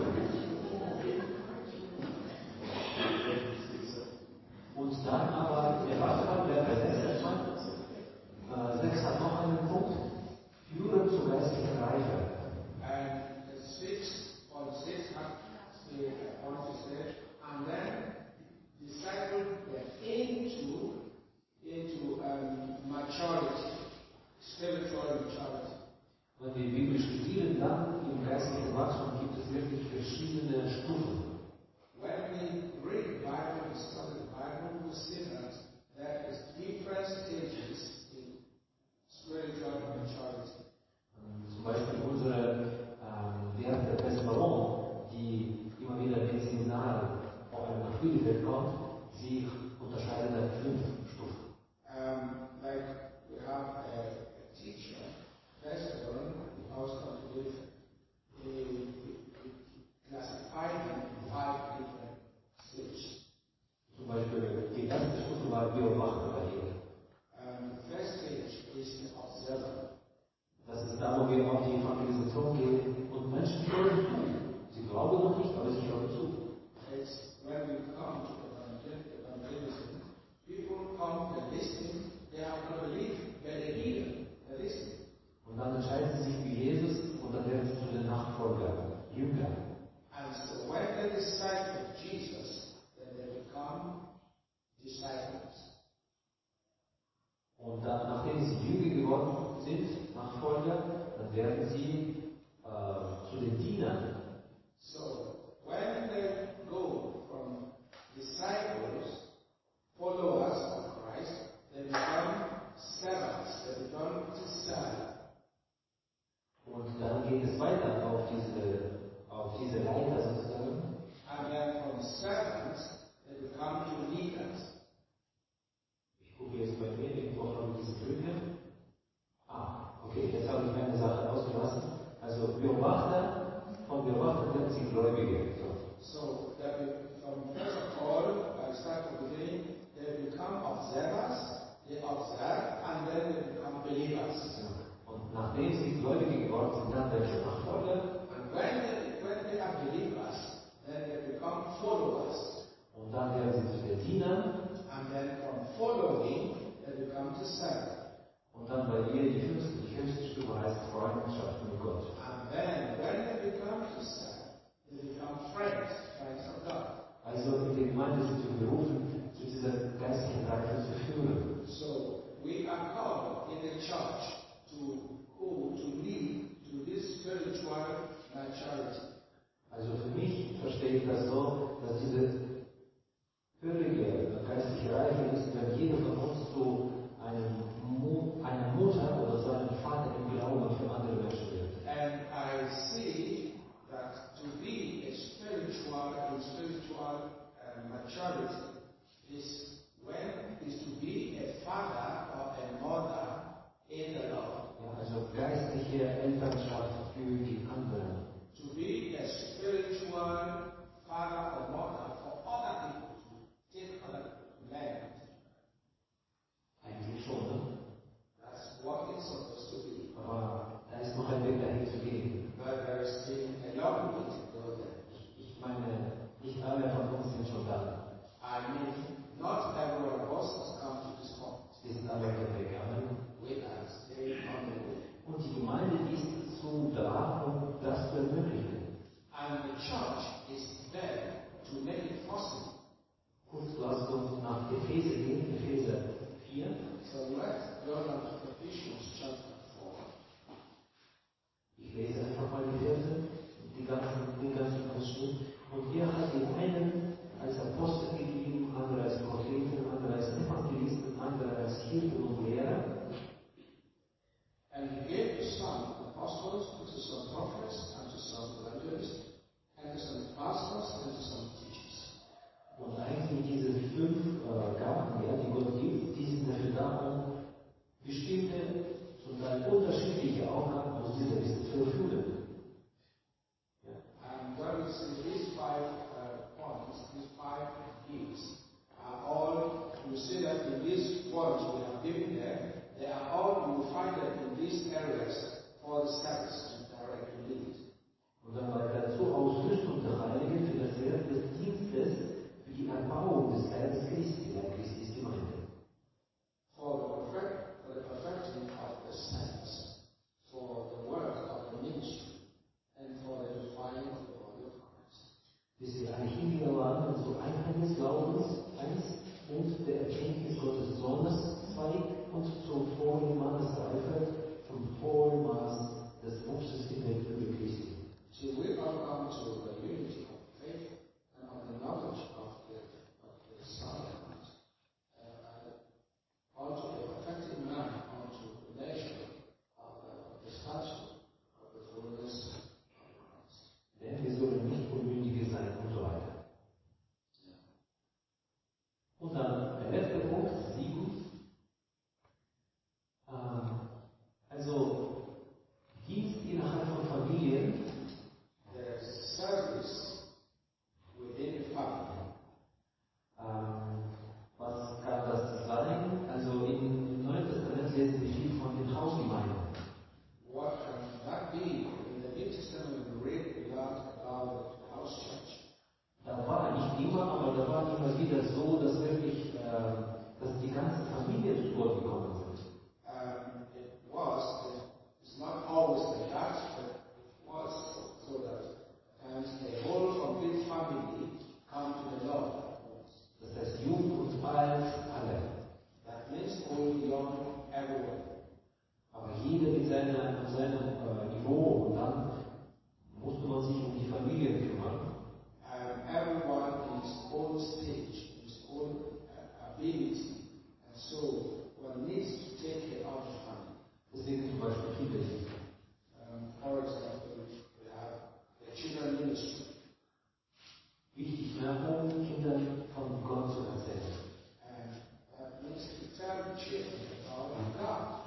Und dann aber, der Wasser, der Versetzer hat, sechs hat noch einen Punkt, führen zur geistlichen Reife. And the six point six has the I want to say, and then disciple them into into um, maturity, spiritual maturity. Wenn wir die Bibel studieren, dann im geistlichen Wachstum gibt es wirklich verschiedene Stufen. When we read the Bible and study the Bible, we see that there is different stages in spiritual maturity. Zum Beispiel unsere ähm, werte Personen, die immer wieder ins Seminar vor allem nach Bielefeld kommt, sie unterscheiden dann fünf Stufen. Um, like we have a, a teacher, first born, the pastor of the he, he classified them in five different stages. Zum Beispiel die erste Stufe war Beobachter bei ihr. Um, the first stage is the observer. Das ist da, wo wir auf die Evangelisation gehen und Menschen hören zu. Sie glauben noch nicht, aber sie hören zu. It's when we come to evangel- evangelism, people come, they listen, they have not believed, but they hear, they listen. Und dann entscheiden sie sich für Jesus und dann werden sie zu den Nachfolgern, Jüngern. And so when they disciple Jesus, then they become disciples. sie Jünger geworden sind, Nachfolger, dann werden sie äh, zu den Dienern. So, when they go from disciples, followers of Christ, they become servants, they become to serve. Und dann geht es weiter auf diese, auf diese Leiter sozusagen. And then from servants, they become to leaders. Ich gucke jetzt bei mir, irgendwo habe ich diese Lücke. Ah, okay, jetzt habe ich eine Sache ausgelassen. Also Beobachter, von Beobachter werden sie Gläubige. So, So, that we, from first of all, I start from the beginning, they become observers, they observe, and then they become believers. und nachdem sie Gläubige geworden sind, dann werden sie Nachfolger. And when they, when they are believers, then they become followers. Und dann werden sie zu den Dienern. And then from following, they become to serve. Und dann bei ihr die höchste, die höchste Stufe heißt Freundschaft mit Gott. And then, when they become to serve, they become friends, friends of God. Also in der Gemeinde sind wir berufen, zu dieser geistlichen Reife zu führen. So, we are called in the church to go, to lead to this spiritual maturity. Also für mich verstehe ich das so, dass diese völlige geistliche Reife ist, wenn jeder von uns so einen, eine Mutter oder so einen Vater im Glauben für andere Menschen wird. And I see that to be a spiritual, in spiritual uh, maturity is when is to be a father or a mother in the Lord. Ja, also geistliche Elternschaft für die anderen. To be a spiritual father or mother for other people, to take other men. Eigentlich schon, ne? That's what it's supposed to be. Aber da ist noch ein Weg dahin zu gehen. But there is still a long way to go there. Ich meine, nicht alle von uns sind schon da. I mean, not every one of us has come to this point. Wir sind alle auf dem Weg. Amen. We are still on the way. Und die Gemeinde ist dazu da, um das zu ermöglichen. And the church is there to make it possible. Kurz, lasst uns nach Epheser gehen, Epheser vier. So let's go down to Ephesians chapter four. Ich lese einfach mal die Verse, die ganzen, den ganzen Ausschnitt. Und er hat den einen als Apostel gegeben, andere als Propheten, andere als Evangelisten, andere als Hirten und Lehrer. And he gave to some apostles, and to some prophets, and to some evangelists, and to some pastors, and to some teachers. Und eigentlich diese fünf äh, Gaben, ja, die Gott gibt, die sind dafür da, um bestimmte, zum Teil unterschiedliche Aufgaben aus dieser Liste zu erfüllen. Ja. And when we see these five uh, points, these five gifts, are all, you see that in these words we have given them, they are all, you will find them in these areas for the service and direct lead. Und dann war dazu Ausrüstung der Heiligen für das Werk des Dienstes, für die Erbauung des Leibes Christi, Leib Christi ist Gemeinde. For the, perfect, for the perfecting of the saints, for the work of the ministry, and for the defining of the body of Christ. Bis wir alle hingelangen zur Einheit des Glaubens, eins, und der Erkenntnis Gottes Sohnes, zwei, und zum vollen Mannesreife, zum vollen Maß des Wuchses in der Fülle Christi. Till we all come to the unity of faith and of the knowledge of the, of the Son of God, uh, unto a perfected man, unto the measure of the, of the stature of the fullness of Christ. Denn wir sollen nicht Unmündige sein und so weiter. Ja. Und dann der letzte Punkt, sieben. Ähm, also Dienst innerhalb von Familien. The service within the family. Ähm, was kann das sein? Also im Neuen Testament lesen wir viel von den Hausgemeinden. What can that be? In the New Testament we read a lot about the house church. Da war nicht immer, aber da war immer wieder so, dass wirklich, äh, dass die ganze Familie zu Gott gekommen sind. Um, it was, it's not always like that, but it was so that and the whole complete family come to the Lord. Das heißt, jung und alt, alle. That means old, young, everyone. jeder mit seiner, mit seinem äh, Niveau, und dann musste man sich um die Familien kümmern. And everyone in his own stage, in his own uh, ability. And so one needs to take care of the family. Deswegen zum Beispiel Kinderhilfe. Um, for example, we have the children ministry. Wichtig, nachher Kindern von Gott zu erzählen. And that means to tell the children about God.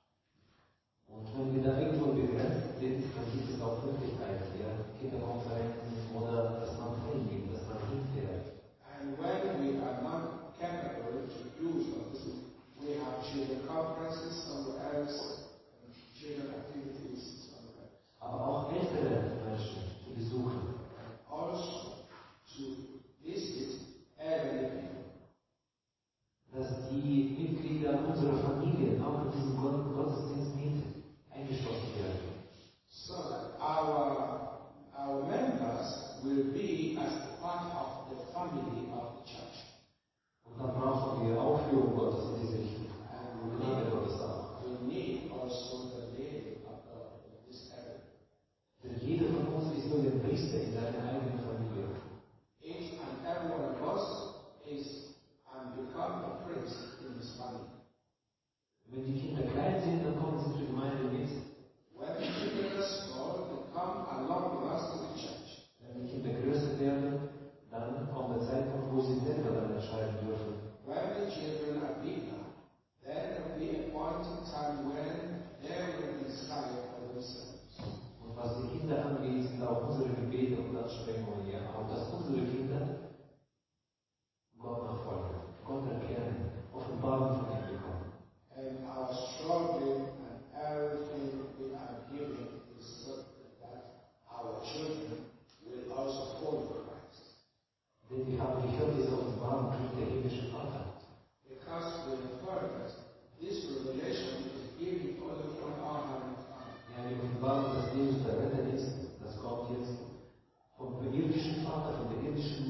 Und wenn wir da irgendwo begrenzt sind, dann gibt es auch Möglichkeiten, ja, Kinderkonferenzen oder dass man hingeht, dass man hinfährt. And when we are not capable to do something, we have children conferences somewhere else, and children activities somewhere. Aber auch ältere Menschen zu besuchen. And also to visit elderly people. Dass die Mitglieder unserer Familien auch in diesem Gottesdienst mit eingeschlossen werden. So that our, our members will be as a part of the family of the church. Und dann brauchen wir Aufführung Gottes in diese Richtung. And Und we Gnade need, Gottes auch. we need also the leading of God in this area. Denn jeder von uns ist nur ein Priester in seiner eigenen Familie. Each and every one of us is and become a priest in his family. Wenn die Kinder klein sind, dann kommen sie zur Gemeinde mit. When the children are small, they come along with us to the church. Wenn die Kinder größer werden, dann kommt der Zeitpunkt, wo sie selber dann entscheiden dürfen. When the children are bigger, then there will be a point in time when they will decide for themselves. Und was die Kinder angeht, sind auch unsere Gebete und Anstrengungen, ja, auch dass unsere Kinder Gott nachfolgen, Gott erkennen, Offenbarung von ihm bekommen. And our struggling and everything we are giving is so that our children will also follow Christ. Denn wir haben gehört, diese Offenbarung kriegt der himmlische Vater. Because we have heard that this revelation is given only from our Heavenly Father. Ja, die Offenbarung, dass Jesus der Retter ist, das kommt jetzt vom irdischen Vater, von der irdischen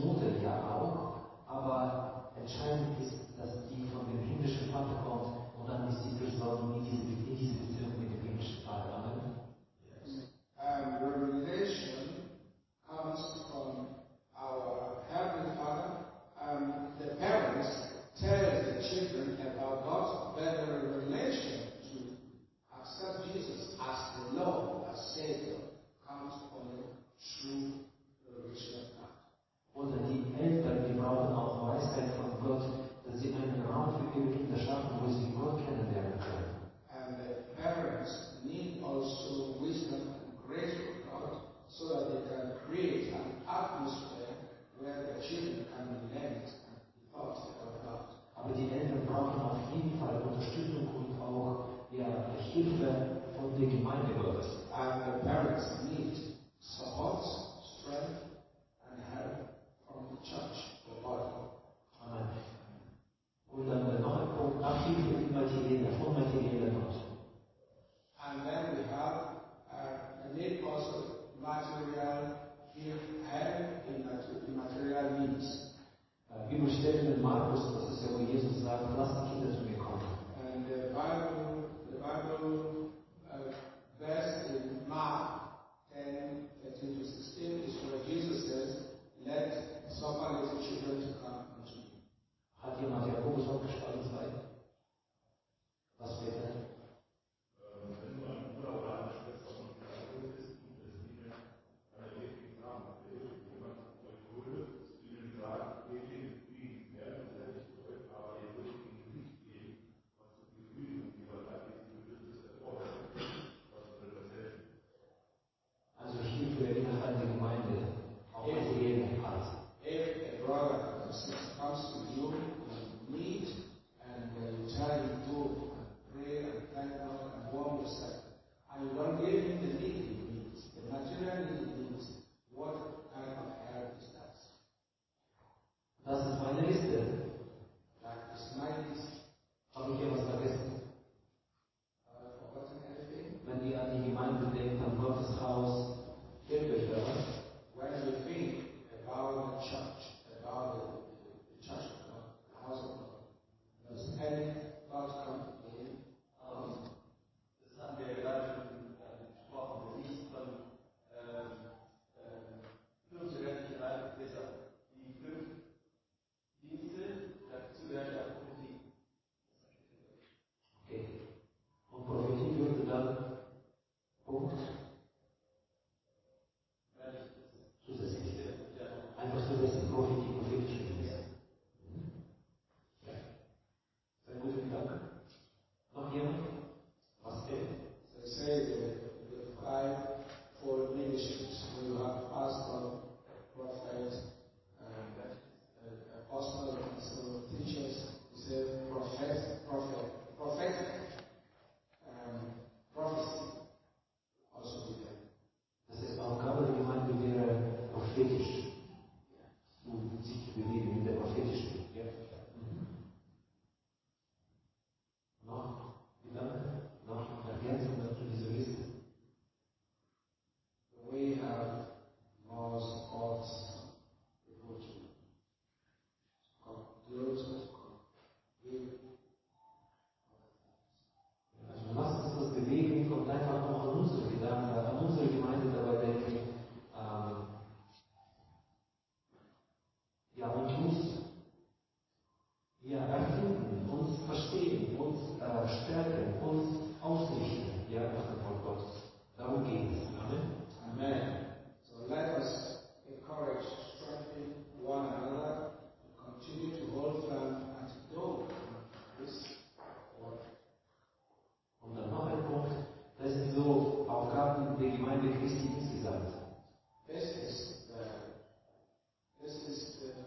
Christi insgesamt. This is the, this is the,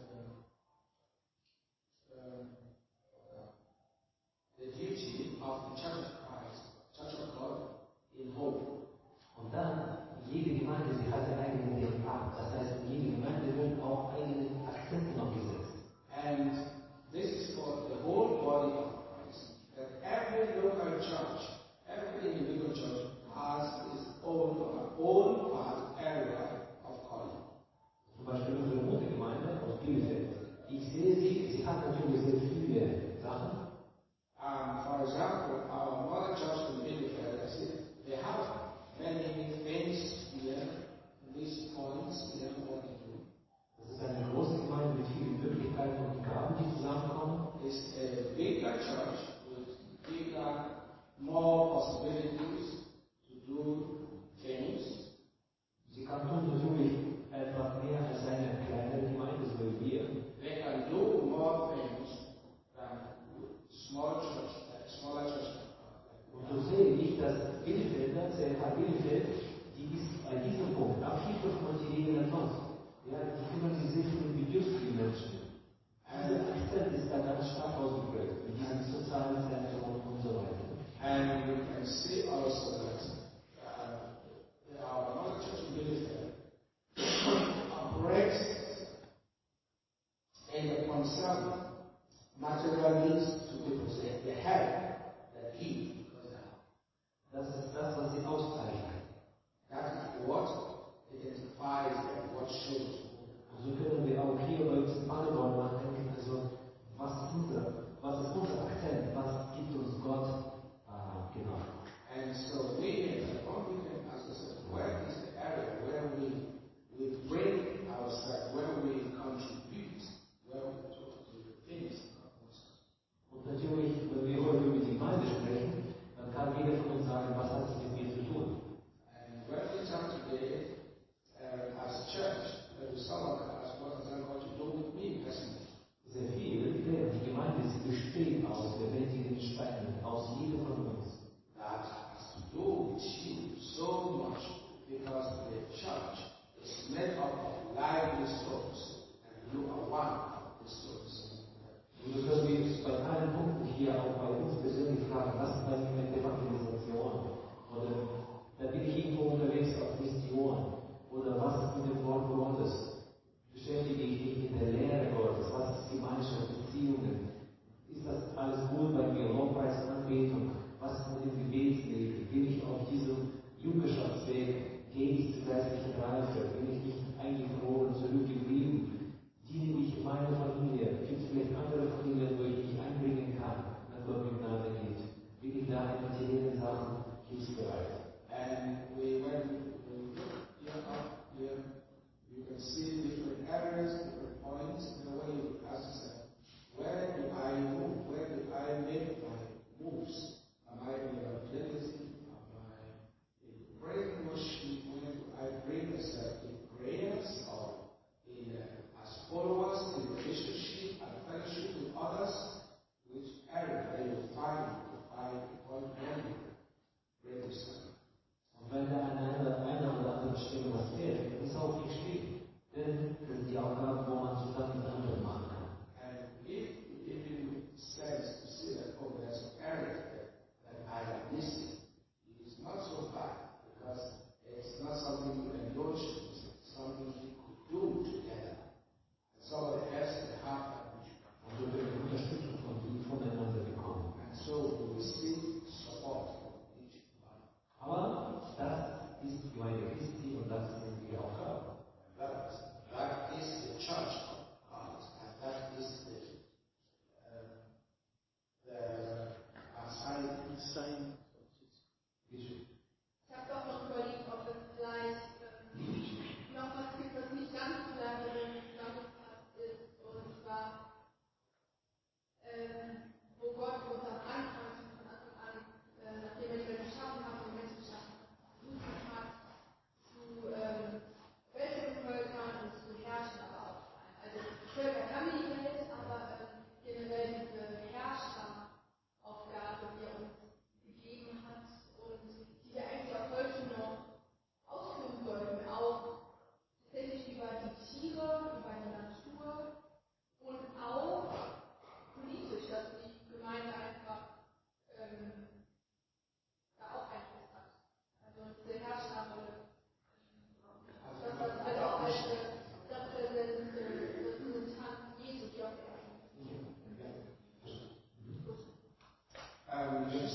uh, uh, the duty of the Church of Christ, Church of God in whole. Und dann, jede Gemeinde, sie hat einen eigenen D N A. Das heißt, in jede Gemeinde werden auch eigene Akzente noch gesetzt. And this is for the whole body of Christ. That every local church, every individual church has its own, own part, area of calling. Zum Beispiel unsere Muttergemeinde aus Bielefeld. Ich sehe sie, sie hat natürlich sehr viele Sachen. Um, for example, our mother church in Bielefeld, I see, they have many things here, these points, here, what they do. Das ist eine große Gemeinde mit vielen Möglichkeiten und Gaben, die zusammenkommen. It's a bigger church with bigger, more possibilities to do things. Sie kann tun natürlich etwas mehr als eine kleinere Gemeinde, so wie wir. They can do more things than small church, like smaller church. Und so sehe ich, dass Bielefelder, C F H Bielefeld, die ist an diesem Punkt am viel motivieren als sonst. Ja, die kümmern sich sehr viel um bedürftige Menschen. Dieser Akzent ist da ganz stark ausgeprägt, mit diesem sozialen Zentrum und so weiter. And we can see also that uh, our mother church in Bielefeld operates in the concern material needs to people. So they help, they give. Das ist das, was sie auszeichnet. That is what identifies them, what shows. Und so können wir auch hier bei uns in Paderborn nachdenken, also was ist unser, was ist unser Akzent, was gibt uns Gott äh, genau. And so we, as a Republican, as I said, where is the area where we, we bring ourselves, where we contribute, where we talk to the things. Und natürlich, wenn wir heute über die Gemeinde sprechen, dann kann jeder von uns sagen, was hat es mit mir zu tun? And when we talk today, uh, as church, uh, someone asks, what has that got to do with me personally? Sehr viel, denn die Gemeinde sie besteht aus lebendigen Steinen, aus jedem von uns. That has to do with you so much because the church is made up of lively stones, and you are one of the stones. Und so können wir uns bei allen Punkten hier auch bei uns persönlich fragen, was ist bei mir mit Evangelisation? Oder da bin ich irgendwo unterwegs auf Mission. Oder was ist mit dem Wort Gottes? Beschäftige ich mich mit der Lehre Gottes? Was ist Gemeinschaft, Beziehungen? Ist das alles gut bei mir? Lobpreis, Anbetung? Was ist mit dem Gebetsleben? Bin ich auf diesem Jüngerschaftsweg? Gehe ich zur geistlichen Reife? Bin ich nicht eingefroren, zurückgeblieben? Diene ich meiner Familie? Gibt es vielleicht andere Familien, wo ich mich einbringen kann, wenn Gott mit Gnade geht? Bin ich da in materiellen Sachen hilfsbereit? And we, when we look here up here, you can see different areas, different points, in the way you ask yourself, where do I move? Where do I make my moves? Am I in evangelism? Am I in praise and worship? Where do I bring myself in prayers or in uh, as followers in relationship and fellowship with others? Which area are you find to find what value bring yourself? Und wenn da an einer, einer oder anderen Stelle was fehlt, dann ist auch nicht schlimm. Denn das sind die Aufgaben, wo man zusammen mit anderen machen kann. And if it even sense to see that, oh, there's an area that, that I am missing, it is not so bad because it's not something you can negotiate, it's something you could do together. And somebody else can have that vision. Und so können wir Unterstützung von voneinander bekommen. And so we receive support from each one. Aber das ist die Gemeinde Christi und das ist unsere Aufgabe. That, that is the church of God, and that is the, uh, the assignment. Sign. Bitte. Ich habe doch noch überlegt, ob es vielleicht ähm, noch was gibt, was nicht ganz so lange zusammengefasst ist. Und zwar, ähm, wo Gott uns am Anfang, von Anfang an, äh, nachdem er die Welt geschaffen hat und Menschen geschaffen hat, berufen hat, zu ähm, Weltenvölkern und zu Herrschen aber auch. Also Völker kann die Welt, aber ähm, generell diese Herrscheraufgabe, die er uns gegeben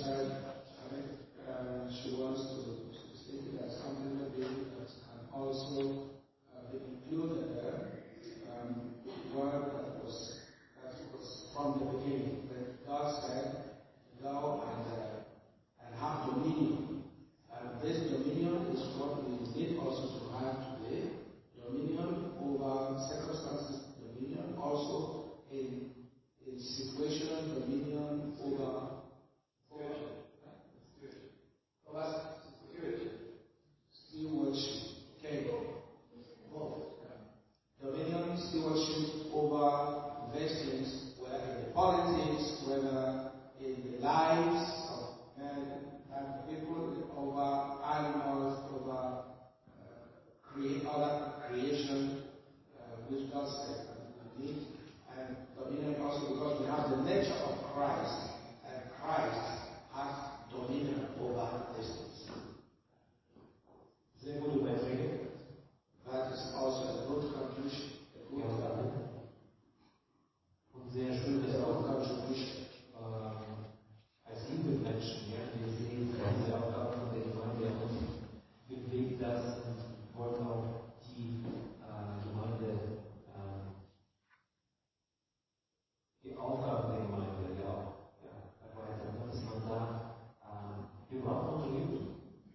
said, I think uh, she wants to speak that something that can also uh, be included there. Um, word that was that was from the beginning. That God said, "Go and uh, and have dominion." And this dominion is what we need also to have today. Dominion over circumstances. Dominion also in in situational dominion over over over security, stewardship. Okay, both dominion, stewardship over investments, whether in the politics, whether in the lives of men and people, over animals, over uh, create other creation, uh, which God said that we need. And dominion also because we have the nature of Christ, and Christ has dominion over these things. Sehr gute Beiträge. That is also a good conclusion. A good Ja, und sehr schön, dass a auch good contribution. äh, als liebe Menschen, ja, wir sehen diese Aufgaben von der Gemeinde und bewegt das und wollen auch die äh, Gemeinde, äh, die Aufgaben der Gemeinde ja auch ja, erweitern, dass man da, äh, wir brauchen Unternehmen.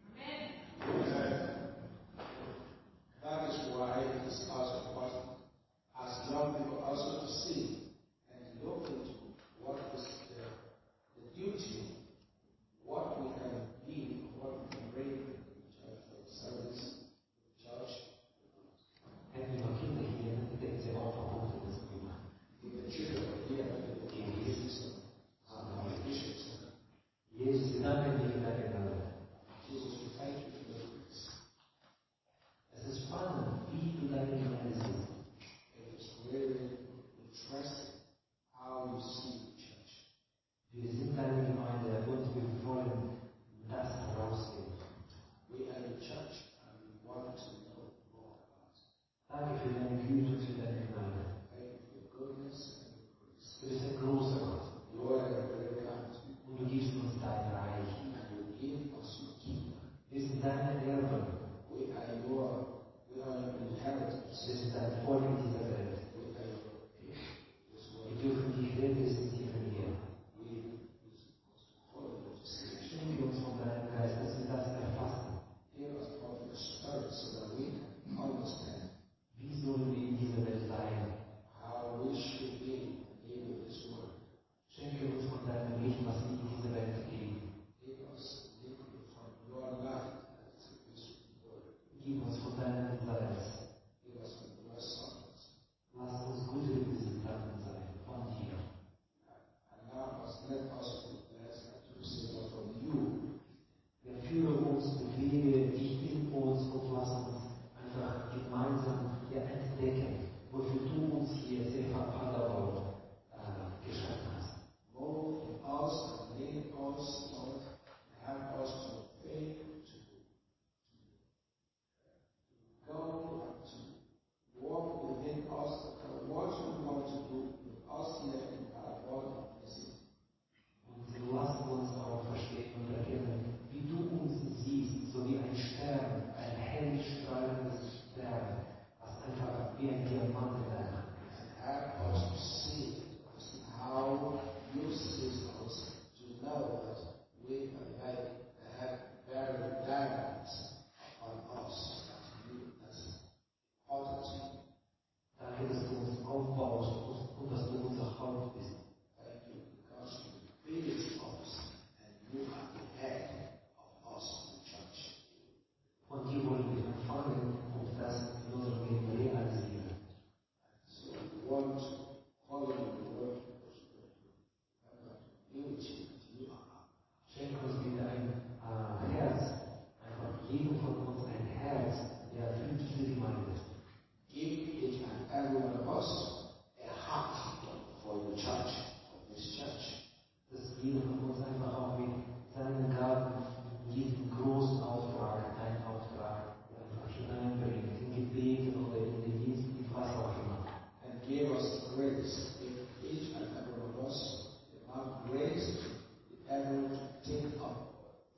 That is why it is also important as young people also to see and look into what is the, the duty, what we can give, what we can bring to the church, for the service, the church. Hätten wir noch Kinder hier, dann denken sie auch noch in das Thema. If the children are here, they can give this and our bishops. Jesus, wir danken dir für deine Gnade. Jesus, we thank you for your grace. Es ist spannend, wie du deine Gemeinde siehst. It is really interesting how you see the church. Wir sind deine Gemeinde und wir wollen das herausgeben. We are the church and we want to know more about it. Danke für deine Güte und für deine Gnade. Thank you for your goodness and your grace. Du bist ein großer Gott Lord, I pray God, und du gibst uns dein Reich.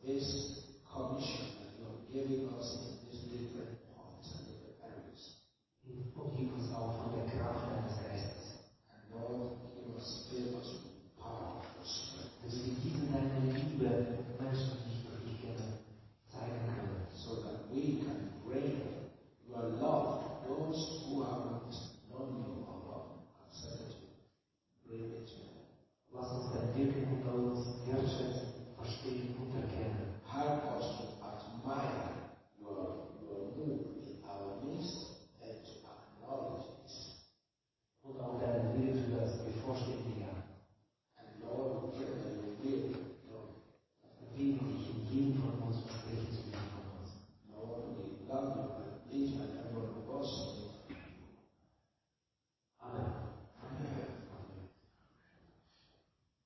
is